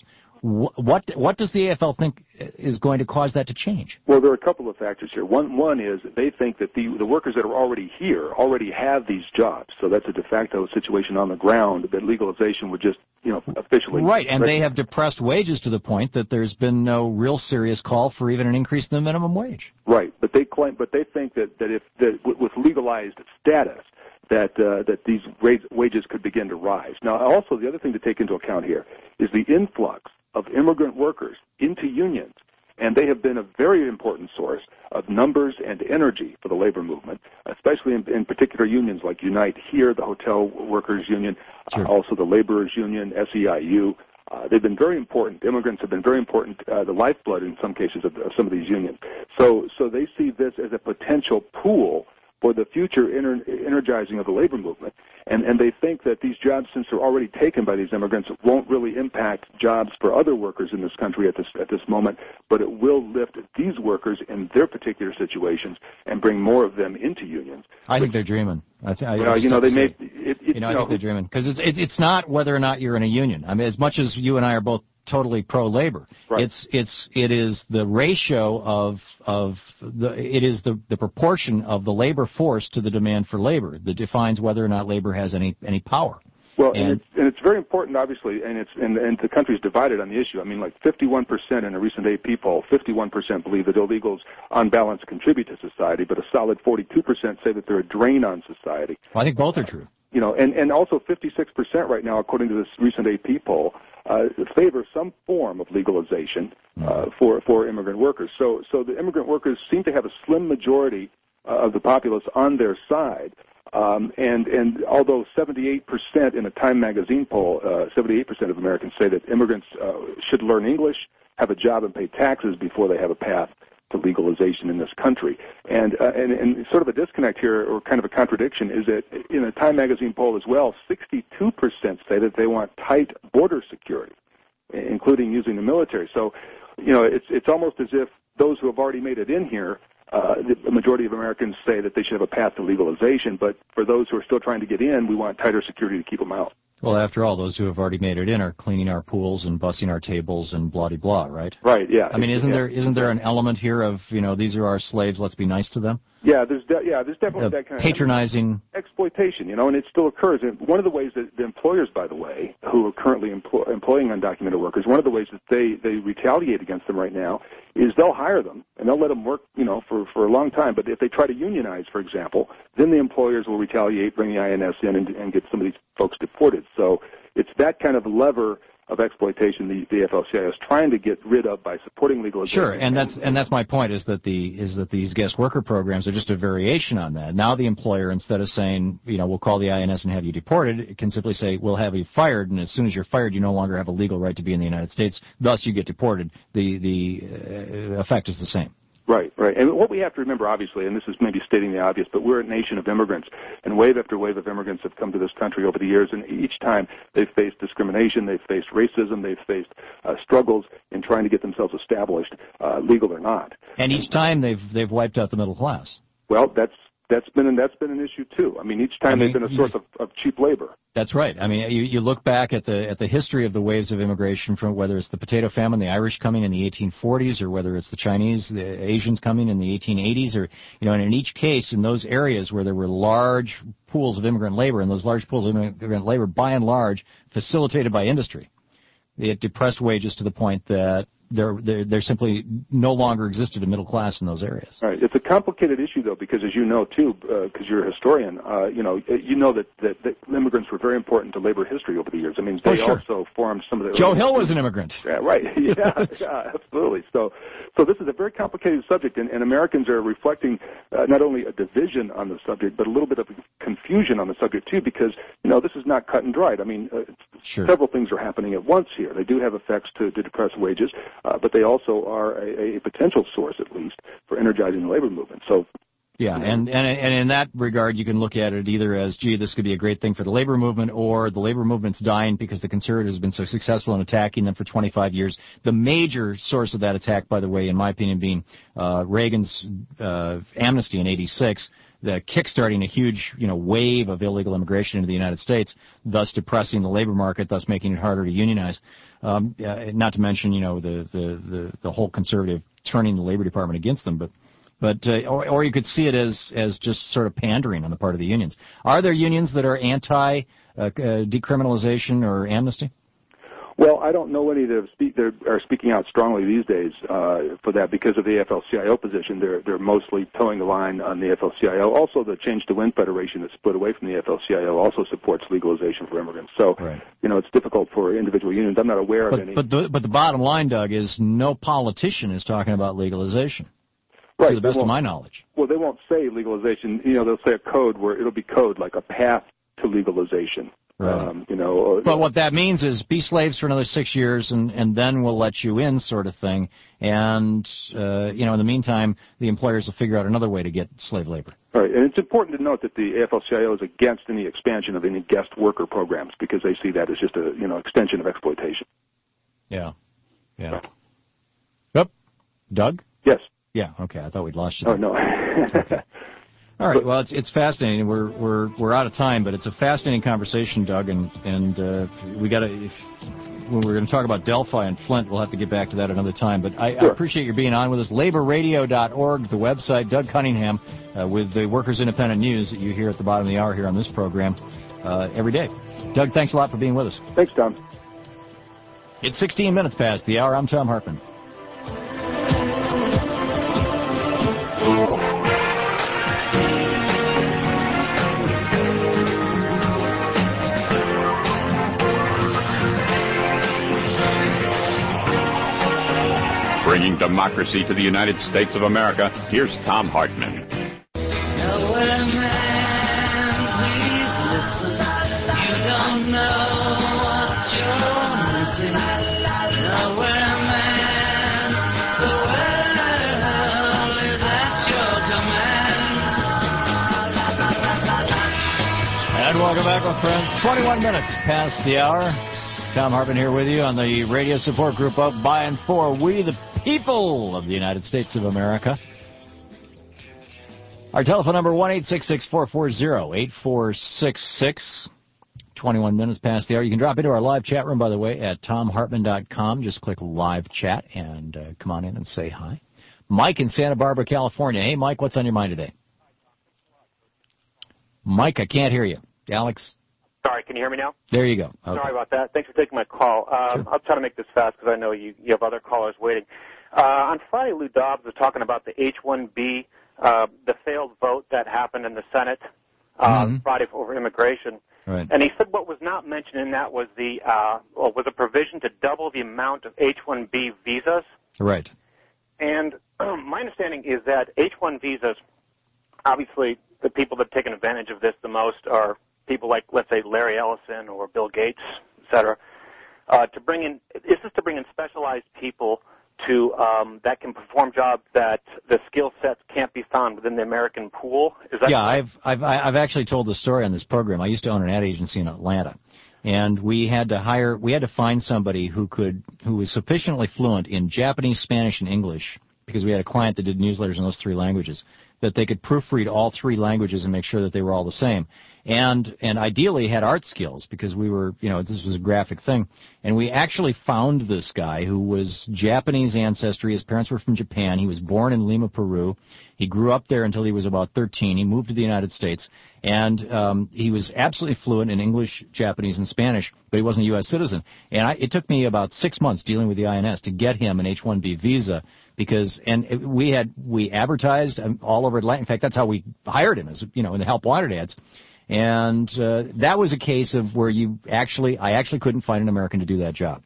What what does the A F L think is going to cause that to change? Well, there are a couple of factors here. One one is they think that the the workers that are already here already have these jobs, so that's a de facto situation on the ground that legalization would just you know officially right, and they have depressed wages to the point that there's been no real serious call for even an increase in the minimum wage. Right, but they claim, but they think that that if that with legalized status, that uh, that these wages could begin to rise. Now, also the other thing to take into account here is the influx of immigrant workers into unions, and they have been a very important source of numbers and energy for the labor movement, especially in, in particular unions like Unite Here, the Hotel Workers Union, sure. uh, also the Laborers Union, S E I U. Uh, they've been very important. Immigrants have been very important, uh, the lifeblood in some cases of, of some of these unions. So, so they see this as a potential pool for the future ener- energizing of the labor movement. And, and they think that these jobs, since they're already taken by these immigrants, won't really impact jobs for other workers in this country at this at this moment, but it will lift these workers in their particular situations and bring more of them into unions. I think they're dreaming. I th- I you know, you know they may. It, it, you know, I know, think they're dreaming because it's, it's it's not whether or not you're in a union. I mean, as much as you and I are both totally pro-labor. Right. It's it's it is the ratio of of the it is the the proportion of the labor force to the demand for labor that defines whether or not labor has any any power. Well, and, and, it's, and it's very important, obviously, and it's and, and the country's divided on the issue. I mean, like fifty-one percent in a recent A P poll, fifty-one percent believe that illegals, on balance, contribute to society, but a solid forty-two percent say that they're a drain on society. Well, I think both are true. You know, and, and also fifty-six percent right now, according to this recent A P poll, uh, favor some form of legalization uh, for for immigrant workers. So, so the immigrant workers seem to have a slim majority uh, of the populace on their side. Um, and and although seventy-eight percent in a Time magazine poll, uh, seventy-eight percent of Americans say that immigrants uh, should learn English, have a job, and pay taxes before they have a path to legalization in this country. And, uh, and and sort of a disconnect here, or kind of a contradiction, is that in a Time magazine poll as well, sixty-two percent say that they want tight border security, including using the military. So, you know, it's it's almost as if those who have already made it in here, uh, the, the majority of Americans say that they should have a path to legalization, but for those who are still trying to get in, we want tighter security to keep them out. Well, after all, those who have already made it in are cleaning our pools and bussing our tables and blah-de-blah, right? Right, yeah. I mean, isn't yeah. there isn't there an element here of, you know, these are our slaves, let's be nice to them? Yeah, there's de- yeah, there's definitely uh, that kind patronizing of exploitation, you know, and it still occurs. And one of the ways that the employers, by the way, who are currently empl- employing undocumented workers, one of the ways that they, they retaliate against them right now is they'll hire them and they'll let them work, you know, for, for a long time. But if they try to unionize, for example, then the employers will retaliate, bring the I N S in, and, and get some of these folks deported. So it's that kind of lever of exploitation the, the F L C I O is trying to get rid of by supporting legalization. Sure, and that's and that's my point is that the is that these guest worker programs are just a variation on that. Now the employer, instead of saying, you know, we'll call the I N S and have you deported, it can simply say, we'll have you fired, and as soon as you're fired, you no longer have a legal right to be in the United States. Thus, you get deported. The the uh, effect is the same. Right, right. And what we have to remember, obviously, and this is maybe stating the obvious, but we're a nation of immigrants, and wave after wave of immigrants have come to this country over the years, and each time they've faced discrimination, they've faced racism, they've faced uh, struggles in trying to get themselves established, uh, legal or not. And each time they've they've wiped out the middle class. Well, that's that's been an, that's been an issue too. I mean, each time I mean, they've been a source of, of cheap labor. That's right. I mean, you, you look back at the at the history of the waves of immigration, from whether it's the potato famine, the Irish coming in the eighteen forties, or whether it's the Chinese, the Asians coming in the eighteen eighties, or you know, and in each case, in those areas where there were large pools of immigrant labor, and those large pools of immigrant labor, by and large, facilitated by industry, it depressed wages to the point that there there there simply no longer existed a middle class in those areas. Right. It's a complicated issue, though, because as you know too, because uh, you're a historian, uh, you know you know that, that that immigrants were very important to labor history over the years. I mean, they oh, sure. also formed some of the. Joe Hill was an immigrant. Yeah, right. Yeah, yeah, absolutely. So, so this is a very complicated subject, and, and Americans are reflecting uh, not only a division on the subject, but a little bit of confusion on the subject too, because you know this is not cut and dried. I mean, uh, sure. several things are happening at once here. They do have effects to, to depress wages. Uh, but they also are a, a potential source, at least, for energizing the labor movement. So, yeah, and, and and in that regard, you can look at it either as, gee, this could be a great thing for the labor movement, or the labor movement's dying because the conservatives have been so successful in attacking them for twenty-five years. The major source of that attack, by the way, in my opinion, being uh, Reagan's uh, amnesty in eighty-six, the kickstarting a huge, you know, wave of illegal immigration into the United States, thus depressing the labor market, thus making it harder to unionize. Um, uh, not to mention, you know, the, the, the, the whole conservative turning the Labor Department against them. But, but uh, or, or you could see it as, as just sort of pandering on the part of the unions. Are there unions that are anti uh, uh, decriminalization or amnesty? Well, I don't know any that speak, that are speaking out strongly these days uh, for that because of the A F L C I O position. They're they're mostly towing the line on the A F L C I O. Also, the Change to Win Federation that split away from the A F L C I O also supports legalization for immigrants. So, right. you know, it's difficult for individual unions. I'm not aware but, of any. But the, but the bottom line, Doug, is no politician is talking about legalization. Right. To the best of my knowledge. Well, they won't say legalization. You know, they'll say a code where it'll be code like a path to legalization. Right. Um, you know, but what that means is be slaves for another six years, and, and then we'll let you in, sort of thing. And uh, you know, in the meantime, the employers will figure out another way to get slave labor. Right, and it's important to note that the A F L C I O is against any expansion of any guest worker programs because they see that as just a you know extension of exploitation. Yeah, yeah. Yep. Doug? Yes. Yeah. Okay. I thought we'd lost you. Oh there. no. Okay. All right. Well, it's it's fascinating. We're we're we're out of time, but it's a fascinating conversation, Doug. And and uh, we got to when we're going to talk about Delphi and Flint, we'll have to get back to that another time. But I, sure. I appreciate your being on with us. labor radio dot org, the website. Doug Cunningham uh, with the Workers Independent News that you hear at the bottom of the hour here on this program uh, every day. Doug, thanks a lot for being with us. Thanks, Tom. It's sixteen minutes past the hour. I'm Tom Hartman. Bringing democracy to the United States of America, here's Tom Hartman. Nowhere, man, please listen. You don't know what you're missing. Nowhere, man, the world is at your command. And welcome back, my friends. twenty-one minutes past the hour. Tom Hartman here with you on the radio support group of, by, and for We the People of the United States of America. Our telephone number, one eight six six, four four zero, eight four six six. twenty-one minutes past the hour. You can drop into our live chat room, by the way, at tom hartman dot com. Just click live chat and uh, come on in and say hi. Mike in Santa Barbara, California. Hey, Mike, what's on your mind today? Mike, I can't hear you. Alex? Sorry, can you hear me now? There you go. Okay. Sorry about that. Thanks for taking my call. Um, sure. I'll try to make this fast because I know you, you have other callers waiting. Uh, on Friday, Lou Dobbs was talking about the H one B, uh, the failed vote that happened in the Senate uh, mm-hmm. Friday over immigration. Right. And he said what was not mentioned in that was the uh, well, was a provision to double the amount of H one B visas. Right. And um, my understanding is that H one visas, obviously, the people that have taken advantage of this the most are people like, let's say, Larry Ellison or Bill Gates, et cetera, uh, to bring in, this is to bring in specialized people to um, that can perform jobs that the skill sets can't be found within the American pool. Is that yeah, correct? I've, I've I've actually told the story on this program. I used to own an ad agency in Atlanta, and we had to hire, we had to find somebody who could, who was sufficiently fluent in Japanese, Spanish, and English, because we had a client that did newsletters in those three languages, that they could proofread all three languages and make sure that they were all the same. And and ideally had art skills because we were, you know, this was a graphic thing. And we actually found this guy who was Japanese ancestry. His parents were from Japan. He was born in Lima, Peru. He grew up there until he was about thirteen. He moved to the United States. And um, he was absolutely fluent in English, Japanese, and Spanish, but he wasn't a U S citizen. And I, it took me about six months dealing with the I N S to get him an H one B visa because, and it, we had, we advertised all over Atlanta. In fact, that's how we hired him, as you know, in the Help Wanted ads. And uh, that was a case of where you actually, I actually couldn't find an American to do that job.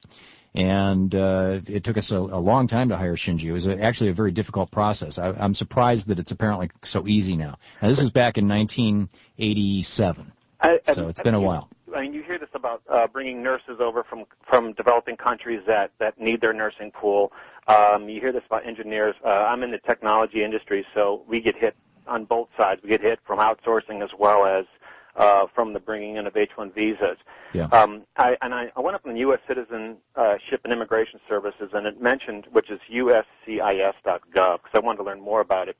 And uh, it took us a, a long time to hire Shinji. It was a, actually a very difficult process. I, I'm surprised that it's apparently so easy now. Now, this was back in nineteen eighty-seven, I, I, so it's been a while. I mean, you hear this about uh, bringing nurses over from from developing countries that, that need their nursing pool. Um, you hear this about engineers. Uh, I'm in the technology industry, so we get hit on both sides. We get hit from outsourcing as well as Uh, from the bringing in of H one visas. Yeah. Um, I, and I, I went up on the U S Citizenship and Immigration Services, and it mentioned, which is U S C I S dot gov, because I wanted to learn more about it.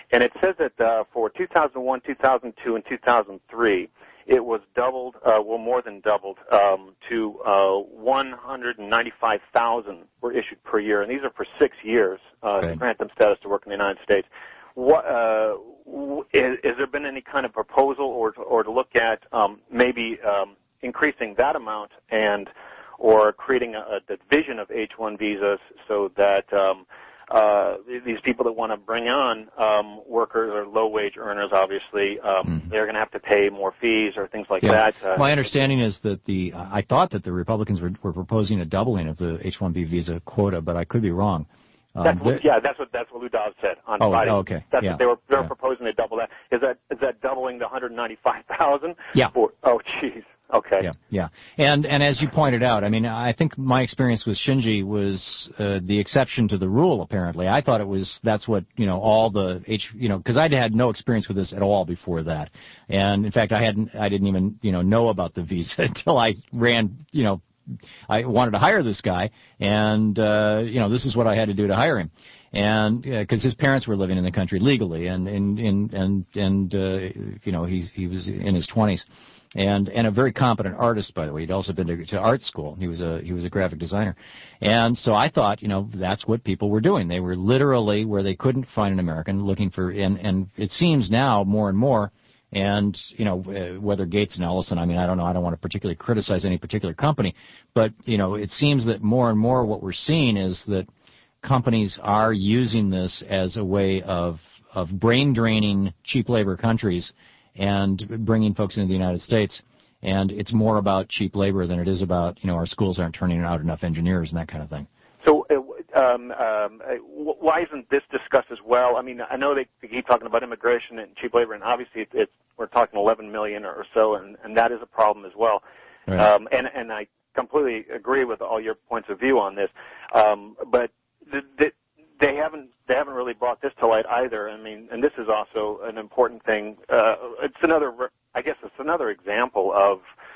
And it says that uh, for two thousand one, two thousand two, and two thousand three, it was doubled, uh, well, more than doubled, um, to uh, one hundred ninety-five thousand were issued per year. And these are for six years uh, okay. to grant them status to work in the United States. What, uh, is, is there been any kind of proposal or to, or to look at um, maybe um, increasing that amount and or creating a, a division of H one visas so that um, Uh, these people that want to bring on um, workers or low-wage earners, obviously, um, mm-hmm. they're going to have to pay more fees or things like yeah. that. Uh, My understanding is that the uh, I thought that the Republicans were, were proposing a doubling of the H one B visa quota, but I could be wrong. Um, that's what, yeah, that's what that's what Lou Dobbs said on oh, Friday. Oh, okay. That's yeah. what they were they were yeah. proposing to double that. Is that is that doubling the one hundred ninety-five thousand? Yeah. For, oh, jeez. Okay. Yeah, yeah, and and as you pointed out, I mean, I think my experience with Shinji was uh, the exception to the rule. Apparently, I thought it was that's what you know all the H you know because I had no experience with this at all before that, and in fact, I hadn't I didn't even you know know about the visa until I ran you know I wanted to hire this guy, and uh, you know this is what I had to do to hire him. And because uh, his parents were living in the country legally, and and and and, and uh, you know he he was in his twenties, and and a very competent artist, by the way. He'd also been to, to art school. He was a he was a graphic designer, and so I thought, you know, that's what people were doing. They were literally where they couldn't find an American looking for, and and it seems now more and more. And, you know, uh, whether Gates and Ellison, I mean, I don't know, I don't want to particularly criticize any particular company, but, you know, it seems that more and more what we're seeing is that companies are using this as a way of of brain draining cheap labor countries and bringing folks into the United States. And it's more about cheap labor than it is about, you know, our schools aren't turning out enough engineers and that kind of thing. So uh, um, um, uh, why isn't this discussed as well? I mean, I know they, they keep talking about immigration and cheap labor, and obviously it's, it's, we're talking eleven million or so, and, and that is a problem as well. Right. Um, and, and I completely agree with all your points of view on this. Um, but the, the, they haven't they haven't really brought this to light either. I mean, and this is also an important thing. Uh, it's another, I guess, it's another example of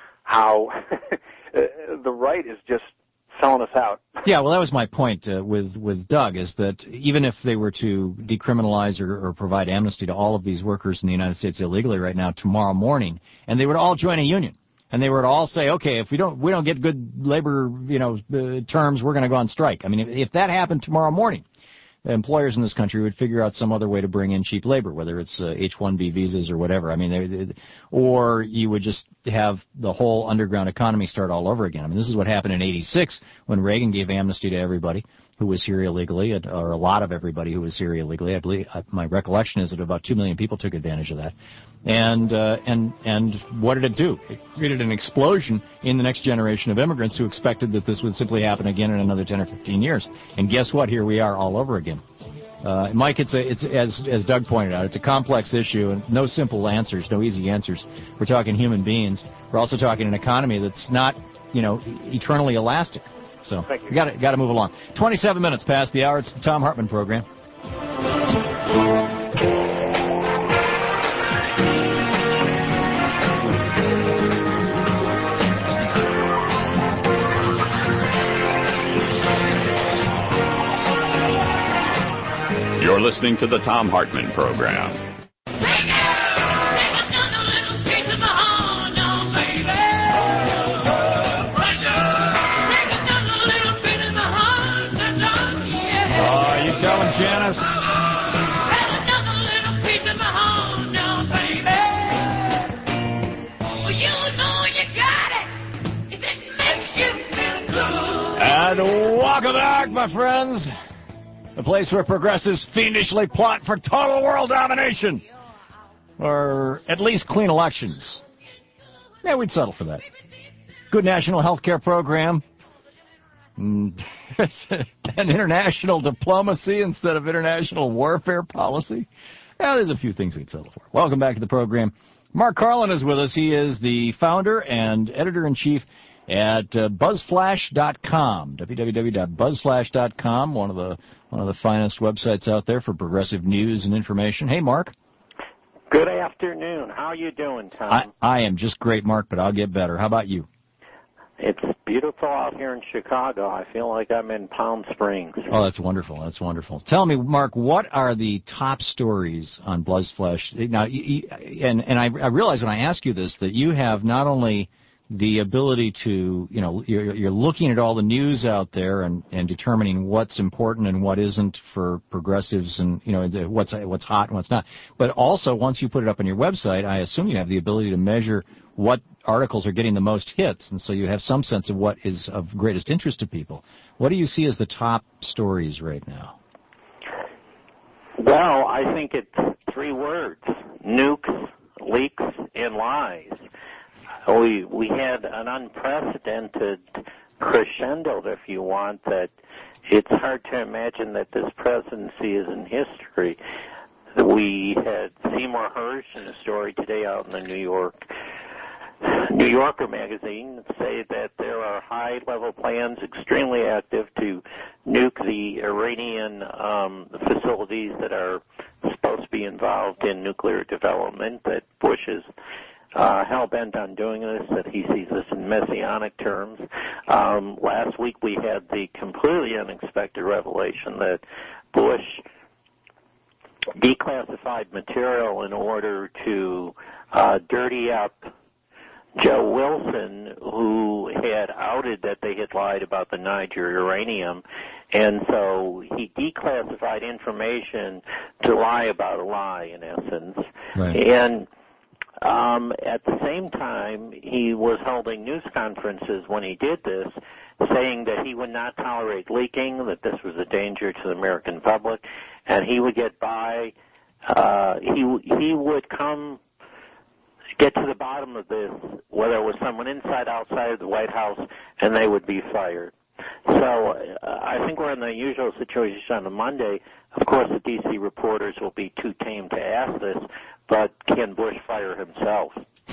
how the right is just selling us out. Yeah, well, that was my point uh, with with Doug, is that even if they were to decriminalize or, or provide amnesty to all of these workers in the United States illegally right now tomorrow morning, and they would all join a union, and they would all say, okay, if we don't we don't get good labor, you know, uh, terms, we're going to go on strike. I mean, if, if that happened tomorrow morning, employers in this country would figure out some other way to bring in cheap labor, whether it's uh, H one B visas or whatever. I mean, they, they, or you would just have the whole underground economy start all over again. I mean, this is what happened in eighty-six when Reagan gave amnesty to everybody who was here illegally, or a lot of everybody who was here illegally. I believe uh, my recollection is that about two million people took advantage of that. And uh, and and what did it do? It created an explosion in the next generation of immigrants who expected that this would simply happen again in another ten or fifteen years. And guess what? Here we are all over again. Uh, Mike, it's a, it's as as Doug pointed out, it's a complex issue and no simple answers, no easy answers. We're talking human beings. We're also talking an economy that's not, you know, eternally elastic. So we got to got to move along. twenty-seven minutes past the hour. It's the Thom Hartmann program. You're listening to the Thom Hartmann program. Oh, you telling Janice? And welcome back, my friends. The place where progressives fiendishly plot for total world domination. Or at least clean elections. Yeah, we'd settle for that. Good national health care program. An international diplomacy instead of international warfare policy. Yeah, there's a few things we'd settle for. Welcome back to the program. Mark Carlin is with us. He is the founder and editor-in-chief at uh, buzzflash dot com, w w w dot buzzflash dot com, one of the one of the finest websites out there for progressive news and information. Hey, Mark. Good afternoon. How are you doing, Tom? I, I am just great, Mark, but I'll get better. How about you? It's beautiful out here in Chicago. I feel like I'm in Palm Springs. Oh, that's wonderful. That's wonderful. Tell me, Mark, what are the top stories on Blood's Flesh? Now, and and I, I realize when I ask you this that you have not only the ability to, you know, you're, you're looking at all the news out there and, and determining what's important and what isn't for progressives and, you know, what's what's hot and what's not. But also, once you put it up on your website, I assume you have the ability to measure what articles are getting the most hits, and so you have some sense of what is of greatest interest to people. What do you see as the top stories right now? Well, I think it's three words: nukes, leaks, and lies. We we had an unprecedented crescendo, if you want, that it's hard to imagine that this presidency is in history. We had Seymour Hersh in a story today out in the New York New Yorker magazine say that there are high-level plans, extremely active, to nuke the Iranian um, facilities that are supposed to be involved in nuclear development, that Bush is Uh, hell-bent on doing this, that he sees this in messianic terms. Um, last week we had the completely unexpected revelation that Bush declassified material in order to uh, dirty up Joe Wilson, who had outed that they had lied about the Niger uranium, and so he declassified information to lie about a lie, in essence. Right. And Um, at the same time, he was holding news conferences when he did this, saying that he would not tolerate leaking, that this was a danger to the American public, and he would get by, uh, he, he would come, get to the bottom of this, whether it was someone inside, outside of the White House, and they would be fired. So uh, I think we're in the usual situation on a Monday. Of course, the D C reporters will be too tame to ask this, but can Bush fire himself?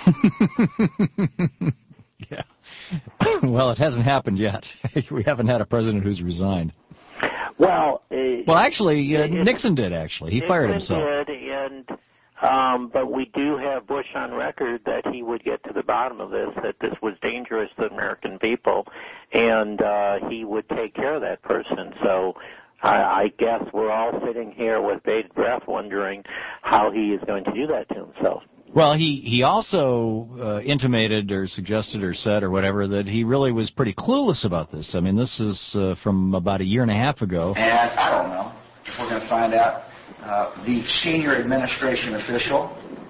Yeah. Well, it hasn't happened yet. We haven't had a president who's resigned. Well, uh, well, actually, uh, it, Nixon did. Actually, he Nixon fired himself. Did, and um, but we do have Bush on record that he would get to the bottom of this, that this was dangerous to the American people, and uh, he would take care of that person. So I, I guess we're all sitting here with bated breath wondering how he is going to do that to himself. Well, he, he also uh, intimated or suggested or said or whatever that he really was pretty clueless about this. I mean, this is uh, from about a year and a half ago. And I don't know if we're going to find out uh, the senior administration official.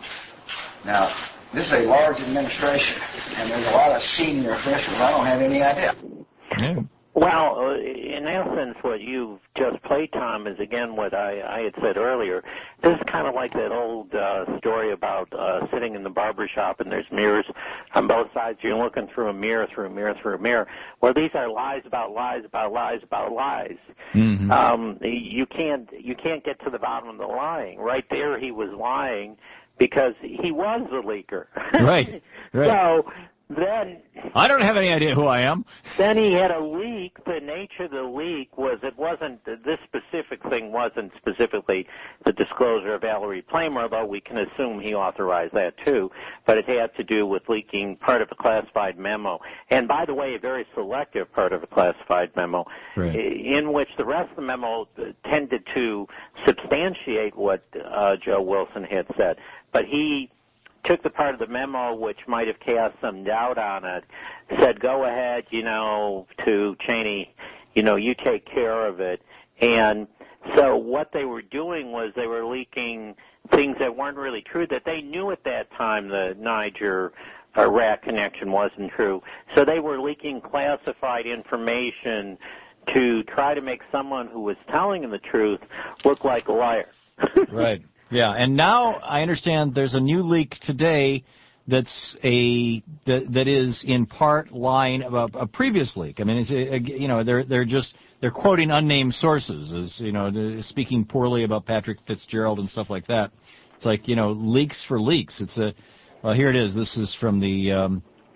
Now, this is a large administration, and there's a lot of senior officials. I don't have any idea. Yeah. Well, in essence, what you've just played, Tom, is again what I, I had said earlier. This is kind of like that old uh, story about uh, sitting in the barber shop and there's mirrors on both sides. You're looking through a mirror, through a mirror, through a mirror. Well, these are lies about lies about lies about lies. Mm-hmm. Um, you can't you can't get to the bottom of the lying. Right there, he was lying because he was the leaker. Right. Right. So. Then I don't have any idea who I am. Then he had a leak. The nature of the leak was it wasn't, this specific thing wasn't specifically the disclosure of Valerie Plame, although we can assume he authorized that too, but it had to do with leaking part of a classified memo. And by the way, a very selective part of a classified memo, right, in which the rest of the memo tended to substantiate what uh, Joe Wilson had said. But he took the part of the memo which might have cast some doubt on it, said, go ahead, you know, to Cheney, you know, you take care of it. And so what they were doing was they were leaking things that weren't really true, that they knew at that time the Niger-Iraq connection wasn't true. So they were leaking classified information to try to make someone who was telling them the truth look like a liar. Right. Yeah, and now I understand there's a new leak today that's a that, that is in part lying about a previous leak. I mean, it's a, you know they're they're just they're quoting unnamed sources as you know speaking poorly about Patrick Fitzgerald and stuff like that. It's like you know leaks for leaks. It's a well here it is. This is from the um,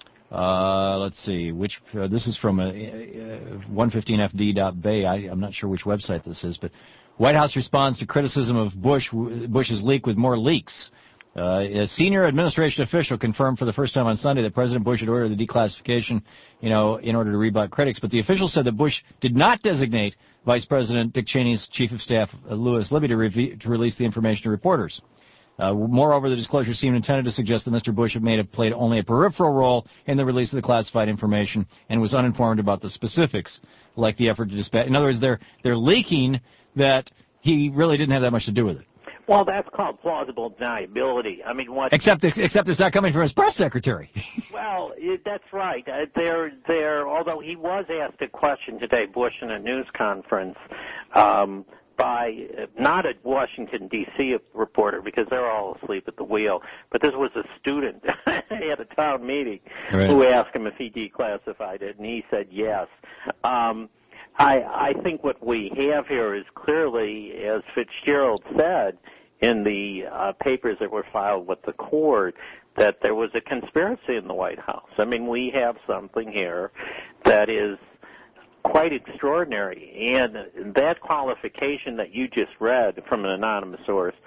uh, let's see which uh, this is from a, a one fifteen F D dot bay. I, I'm not sure which website this is, but White House responds to criticism of Bush Bush's leak with more leaks. Uh, a senior administration official confirmed for the first time on Sunday that President Bush had ordered the declassification, you know, in order to rebut critics. But the official said that Bush did not designate Vice President Dick Cheney's chief of staff, uh, Louis Libby, to, re- to release the information to reporters. Uh, moreover, the disclosure seemed intended to suggest that Mister Bush had made a, played only a peripheral role in the release of the classified information and was uninformed about the specifics, like the effort to dispatch. In other words, they're they're leaking that he really didn't have that much to do with it. Well, that's called plausible deniability. I mean, what? Except, except it's not coming from his press secretary. Well, it, that's right. Uh, there, there. Although he was asked a question today, Bush, in a news conference, um, by uh, not a Washington D C reporter, because they're all asleep at the wheel, but this was a student at a town meeting right. who asked him if he declassified it, and he said yes. Um, I, I think what we have here is clearly, as Fitzgerald said in the uh, papers that were filed with the court, that there was a conspiracy in the White House. I mean, we have something here that is quite extraordinary, and that qualification that you just read from an anonymous source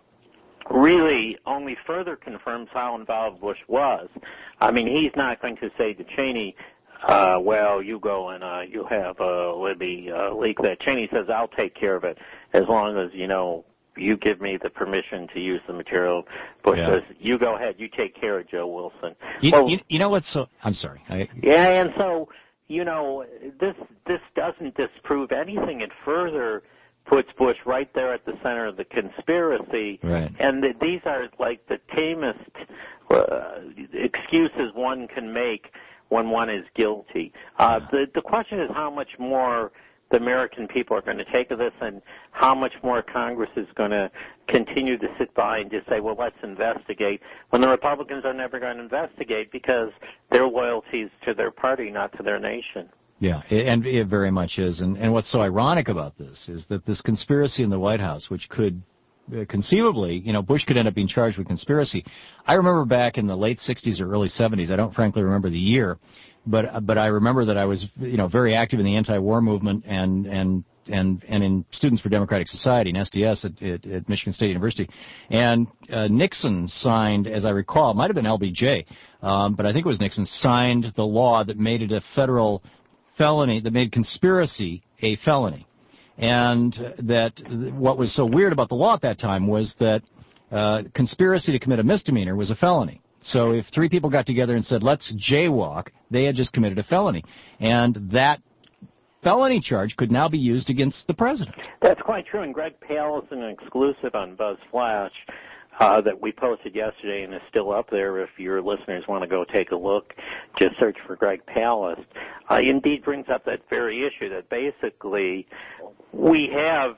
really only further confirms how involved Bush was. I mean, he's not going to say to Cheney, Uh, well, you go and uh, you have uh, Libby uh, leak that. Cheney says, I'll take care of it as long as, you know, you give me the permission to use the material. Bush yeah. says, you go ahead, you take care of Joe Wilson. You, well, you, you know what's so... I'm sorry. I, yeah, and so, you know, this this doesn't disprove anything. It further puts Bush right there at the center of the conspiracy. Right. And the, these are like the tamest uh, excuses one can make when one is guilty. Uh, the, the question is how much more the American people are going to take of this, and how much more Congress is going to continue to sit by and just say, well, let's investigate, when the Republicans are never going to investigate because their loyalty is to their party, not to their nation. Yeah, and it very much is. And, and what's so ironic about this is that this conspiracy in the White House, which could uh, conceivably, you know, Bush could end up being charged with conspiracy. I remember back in the late sixties or early seventies, I don't frankly remember the year, but but I remember that I was, you know, very active in the anti-war movement and and and and in Students for Democratic Society, in S D S at, at, at Michigan State University. And uh, Nixon signed, as I recall, it might have been L B J, um, but I think it was Nixon, signed the law that made it a federal felony, that made conspiracy a felony. And that what was so weird about the law at that time was that uh, conspiracy to commit a misdemeanor was a felony. So if three people got together and said, let's jaywalk, they had just committed a felony. And that felony charge could now be used against the president. That's quite true. And Greg Palast, an exclusive on Buzz Flash, uh, that we posted yesterday and is still up there if your listeners want to go take a look, just search for Greg Palast, uh, indeed brings up that very issue that basically we have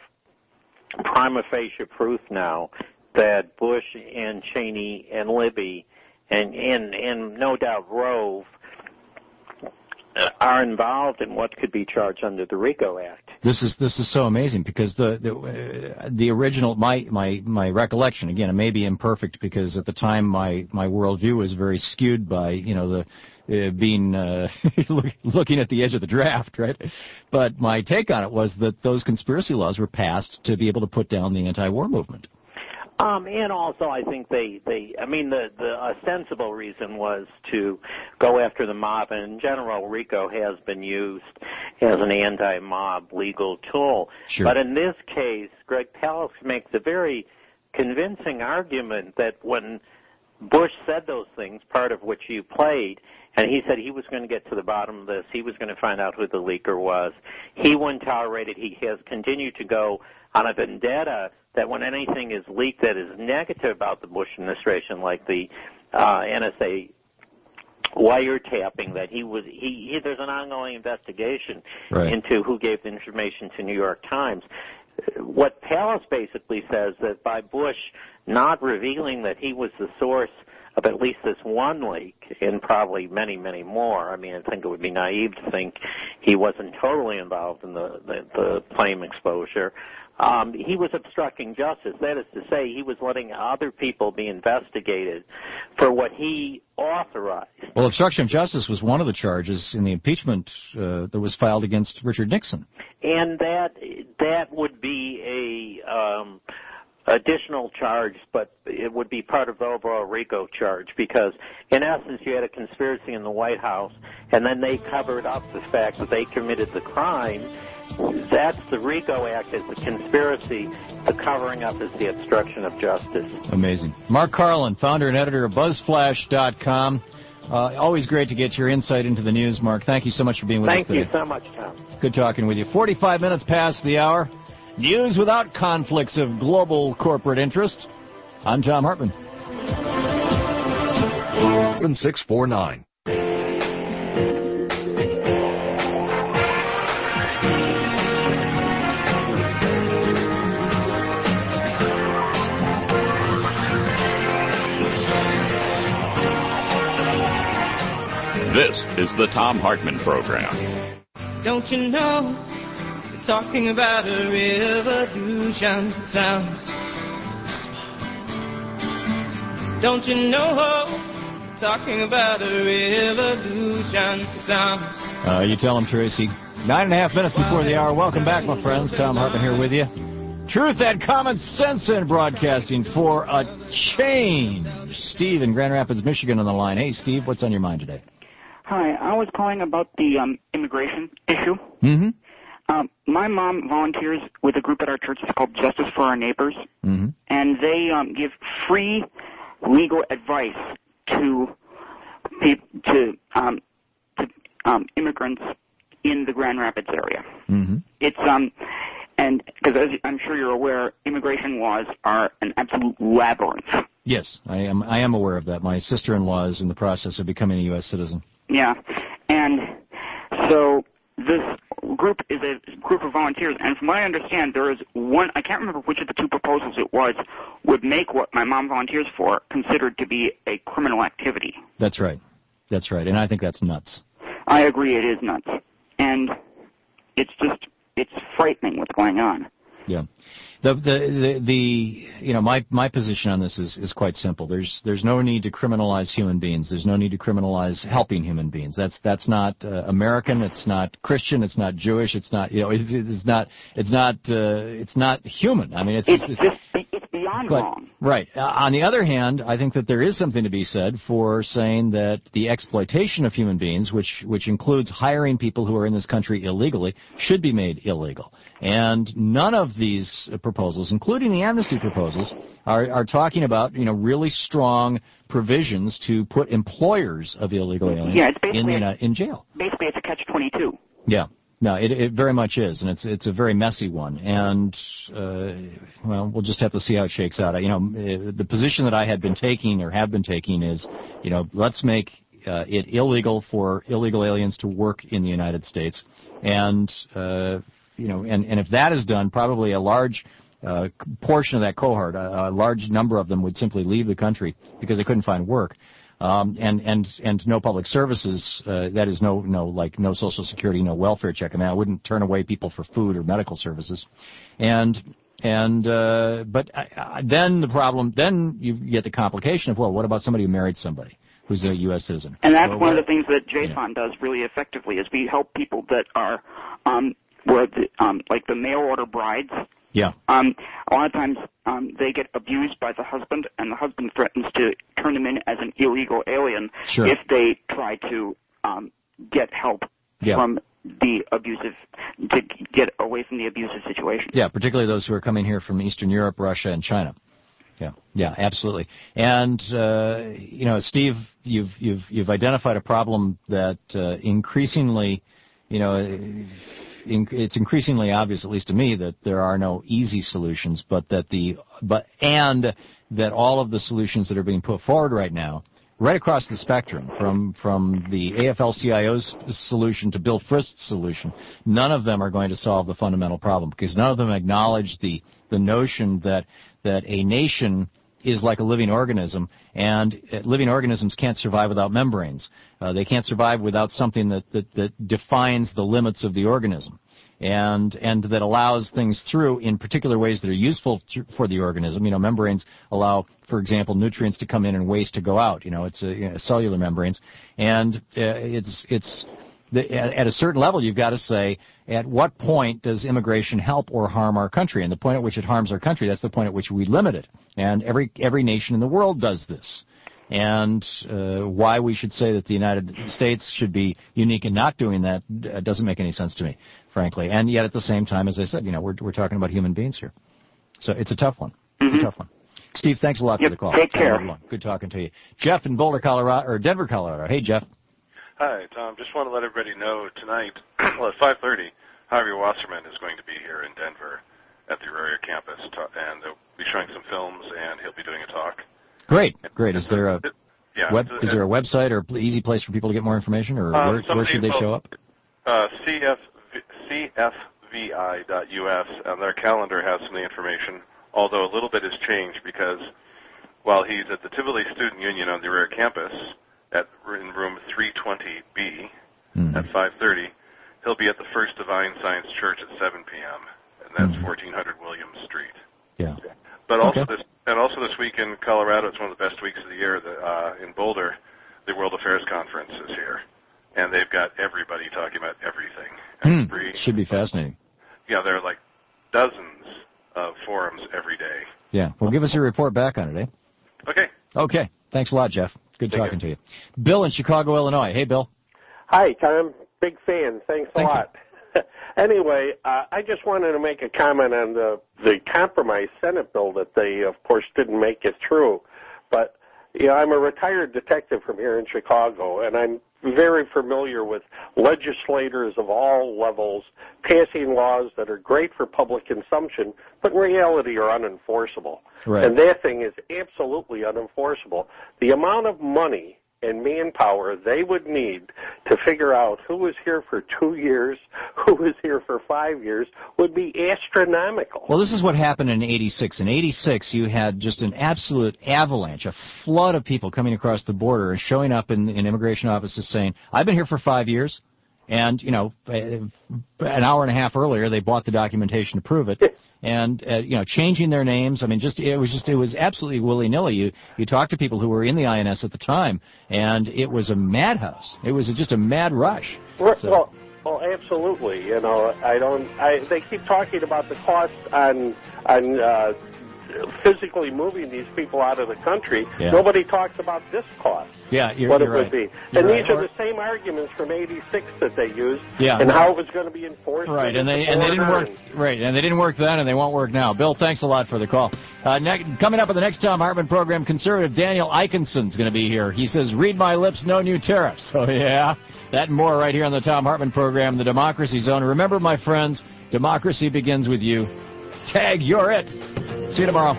prima facie proof now that Bush and Cheney and Libby and, and, and no doubt Rove are involved in what could be charged under the RICO Act. This is this is so amazing because the the, uh, the original my my my recollection, again, it may be imperfect because at the time my my worldview was very skewed by, you know, the uh, being uh, looking at the edge of the draft, right? But my take on it was that those conspiracy laws were passed to be able to put down the anti-war movement. Um, and also, I think they, they, I mean, the, the ostensible reason was to go after the mob. And in general, RICO has been used as an anti-mob legal tool. Sure. But in this case, Greg Palast makes a very convincing argument that when Bush said those things, part of which you played, and he said he was going to get to the bottom of this, he was going to find out who the leaker was, he wouldn't tolerate it. He has continued to go on a vendetta that when anything is leaked that is negative about the Bush administration, like the uh, N S A wiretapping, that he was, he, he there's an ongoing investigation right. into who gave the information to New York Times. What Palast basically says that by Bush not revealing that he was the source of at least this one leak, and probably many, many more. I mean, I think it would be naive to think he wasn't totally involved in the, the, the flame exposure. Um, he was obstructing justice. That is to say, he was letting other people be investigated for what he authorized. Well, obstruction of justice was one of the charges in the impeachment uh, that was filed against Richard Nixon. And that that would be a um, additional charge, but it would be part of the overall RICO charge because, in essence, you had a conspiracy in the White House, and then they covered up the fact that they committed the crime. That's the RICO Act is the conspiracy. The covering up is the obstruction of justice. Amazing. Mark Carlin, founder and editor of Buzz Flash dot com. Uh, always great to get your insight into the news, Mark. Thank you so much for being with Thank us today. Thank you so much, Tom. Good talking with you. forty-five minutes past the hour. News without conflicts of global corporate interest. I'm Tom Hartman. seven six four nine. This is the Tom Hartman Program. Don't you know, we're talking about a revolution sounds smart. Don't you know, we're talking about a revolution sounds. Uh, you tell him, Tracy. Nine and a half minutes before the hour. Welcome back, my friends. Tom Hartman here with you. Truth and common sense in broadcasting for a change. Steve in Grand Rapids, Michigan on the line. Hey, Steve, what's on your mind today? Hi, I was calling about the um, immigration issue. Mm-hmm. Um, my mom volunteers with a group at our church. It's called Justice for Our Neighbors, mm-hmm. and they um, give free legal advice to peop- to um, to um, immigrants in the Grand Rapids area. Mm-hmm. It's um, and because as I'm sure you're aware, immigration laws are an absolute labyrinth. Yes, I am. I am aware of that. My sister-in-law is in the process of becoming a U S citizen. Yeah, and so this group is a group of volunteers, and from what I understand, there is one, I can't remember which of the two proposals it was, would make what my mom volunteers for considered to be a criminal activity. That's right. That's right, and I think that's nuts. I agree it is nuts, and it's just, it's frightening what's going on. Yeah. The, the, the, the, you know, my, my position on this is, is quite simple. There's, there's no need to criminalize human beings. There's no need to criminalize helping human beings. That's, that's not uh, American. It's not Christian. It's not Jewish. It's not, you know, it, it's not, it's not, uh, it's not human. I mean, it's, it's, it's, just, it's beyond but, wrong. Right. Uh, on the other hand, I think that there is something to be said for saying that the exploitation of human beings, which, which includes hiring people who are in this country illegally, should be made illegal. And none of these proposals, including the amnesty proposals, are, are talking about, you know, really strong provisions to put employers of illegal aliens yeah, it's basically in, in, a, in jail. Basically, it's a catch twenty-two. Yeah. No, it, it very much is, and it's it's a very messy one. And, uh, well, we'll just have to see how it shakes out. You know, the position that I had been taking or have been taking is, you know, let's make uh, it illegal for illegal aliens to work in the United States. And, uh, you know, and, and if that is done, probably a large uh, portion of that cohort, a, a large number of them would simply leave the country because they couldn't find work. Um, and, and, and no public services, uh, that is no, no, like no Social Security, no welfare check. I mean, I wouldn't turn away people for food or medical services. And, and, uh, but uh, then the problem, then you get the complication of, well, what about somebody who married somebody who's a U S citizen? And that's well, one of the things that J S O N yeah. does really effectively is we help people that are, um, where the, um, like the mail order brides. Yeah. Um, a lot of times um, they get abused by the husband, and the husband threatens to turn them in as an illegal alien sure. if they try to um, get help yeah. from the abusive, to get away from the abusive situation. Yeah, particularly those who are coming here from Eastern Europe, Russia, and China. Yeah, yeah, absolutely. And uh, you know, Steve, you've you've you've identified a problem that uh, increasingly, you know. It's increasingly obvious, at least to me, that there are no easy solutions, but that the but and that all of the solutions that are being put forward right now, right across the spectrum, from from the A F L C I O's solution to Bill Frist's solution, none of them are going to solve the fundamental problem because none of them acknowledge the the notion that that a nation is like a living organism, and living organisms can't survive without membranes. Uh, they can't survive without something that, that, that defines the limits of the organism and and that allows things through in particular ways that are useful to, for the organism. You know, membranes allow, for example, nutrients to come in and waste to go out. You know, it's a, you know, cellular membranes, and uh, it's it's the, at, at a certain level, you've got to say, at what point does immigration help or harm our country? And the point at which it harms our country, that's the point at which we limit it. And every every nation in the world does this. And uh, why we should say that the United States should be unique in not doing that uh, doesn't make any sense to me, frankly. And yet, at the same time, as I said, you know, we're we're talking about human beings here. So it's a tough one. It's Mm-hmm. a tough one. Steve, thanks a lot Yep, for the call. take care. Good talking to you. Jeff in Boulder, Colorado, or Denver, Colorado. Hey, Jeff. Hi, Tom. Just want to let everybody know tonight, well, at five thirty, Javier Wasserman is going to be here in Denver at the Auraria campus, and they'll be showing some films, and he'll be doing a talk. Great, great. Is there a yeah, web? Is there a website or easy place for people to get more information, or um, where, where should they show up? Uh, C F V I dot U S, and their calendar has some of the information, although a little bit has changed because while he's at the Tivoli Student Union on the Auraria campus at in room three twenty B mm. at five thirty, he'll be at the First Divine Science Church at seven p.m., and that's mm. fourteen hundred Williams Street. Yeah. But also okay. this, and also this week in Colorado, it's one of the best weeks of the year. The, uh, in Boulder, the World Affairs Conference is here, and they've got everybody talking about everything. Mm. Every, Should be fascinating. Yeah, there are like dozens of forums every day. Yeah. Well, give us your report back on it, eh? Okay. Okay. Thanks a lot, Jeff. Good Thank talking you. to you. Bill in Chicago, Illinois. Hey, Bill. Hi, Tom. Big fan. Thanks a Thank lot. Anyway, uh, I just wanted to make a comment on the, the compromise Senate bill that they, of course, didn't make it through. But, you know, I'm a retired detective from here in Chicago, and I'm very familiar with legislators of all levels passing laws that are great for public consumption, but in reality are unenforceable. Right. And that thing is absolutely unenforceable. The amount of money and manpower they would need to figure out who was here for two years, who was here for five years, would be astronomical. Well, this is what happened in eighty-six. In eighty-six, you had just an absolute avalanche, a flood of people coming across the border and showing up in, in immigration offices saying, I've been here for five years. And, you know, an hour and a half earlier, they bought the documentation to prove it. And, uh, you know, changing their names. I mean, just it was just it was absolutely willy-nilly. You you talk to people who were in the I N S at the time, and it was a madhouse. It was just a mad rush. Well, So- well, well, absolutely. You know, I don't. I they keep talking about the cost on on uh, physically moving these people out of the country. Yeah. Nobody talks about this cost. Yeah, you're, what you're it would right. be. You're And right. these are the same arguments from eighty-six that they used, Yeah. and how it was going to be enforced. Right, and at they the and they didn't border. work. Right, and they didn't work then, and they won't work now. Bill, thanks a lot for the call. Uh, ne- coming up on the next Tom Hartman program, conservative Daniel Eikenson's going to be here. He says, "Read my lips, no new tariffs." So yeah, that and more right here on the Tom Hartman program, the Democracy Zone. Remember, my friends, democracy begins with you. Tag, you're it. See you tomorrow.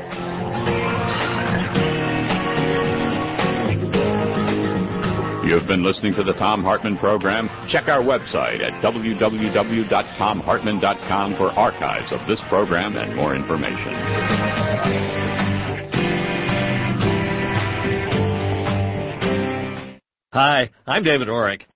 You've been listening to the Tom Hartman program. Check our website at w w w dot tom hartman dot com for archives of this program and more information. Hi, I'm David Orrick.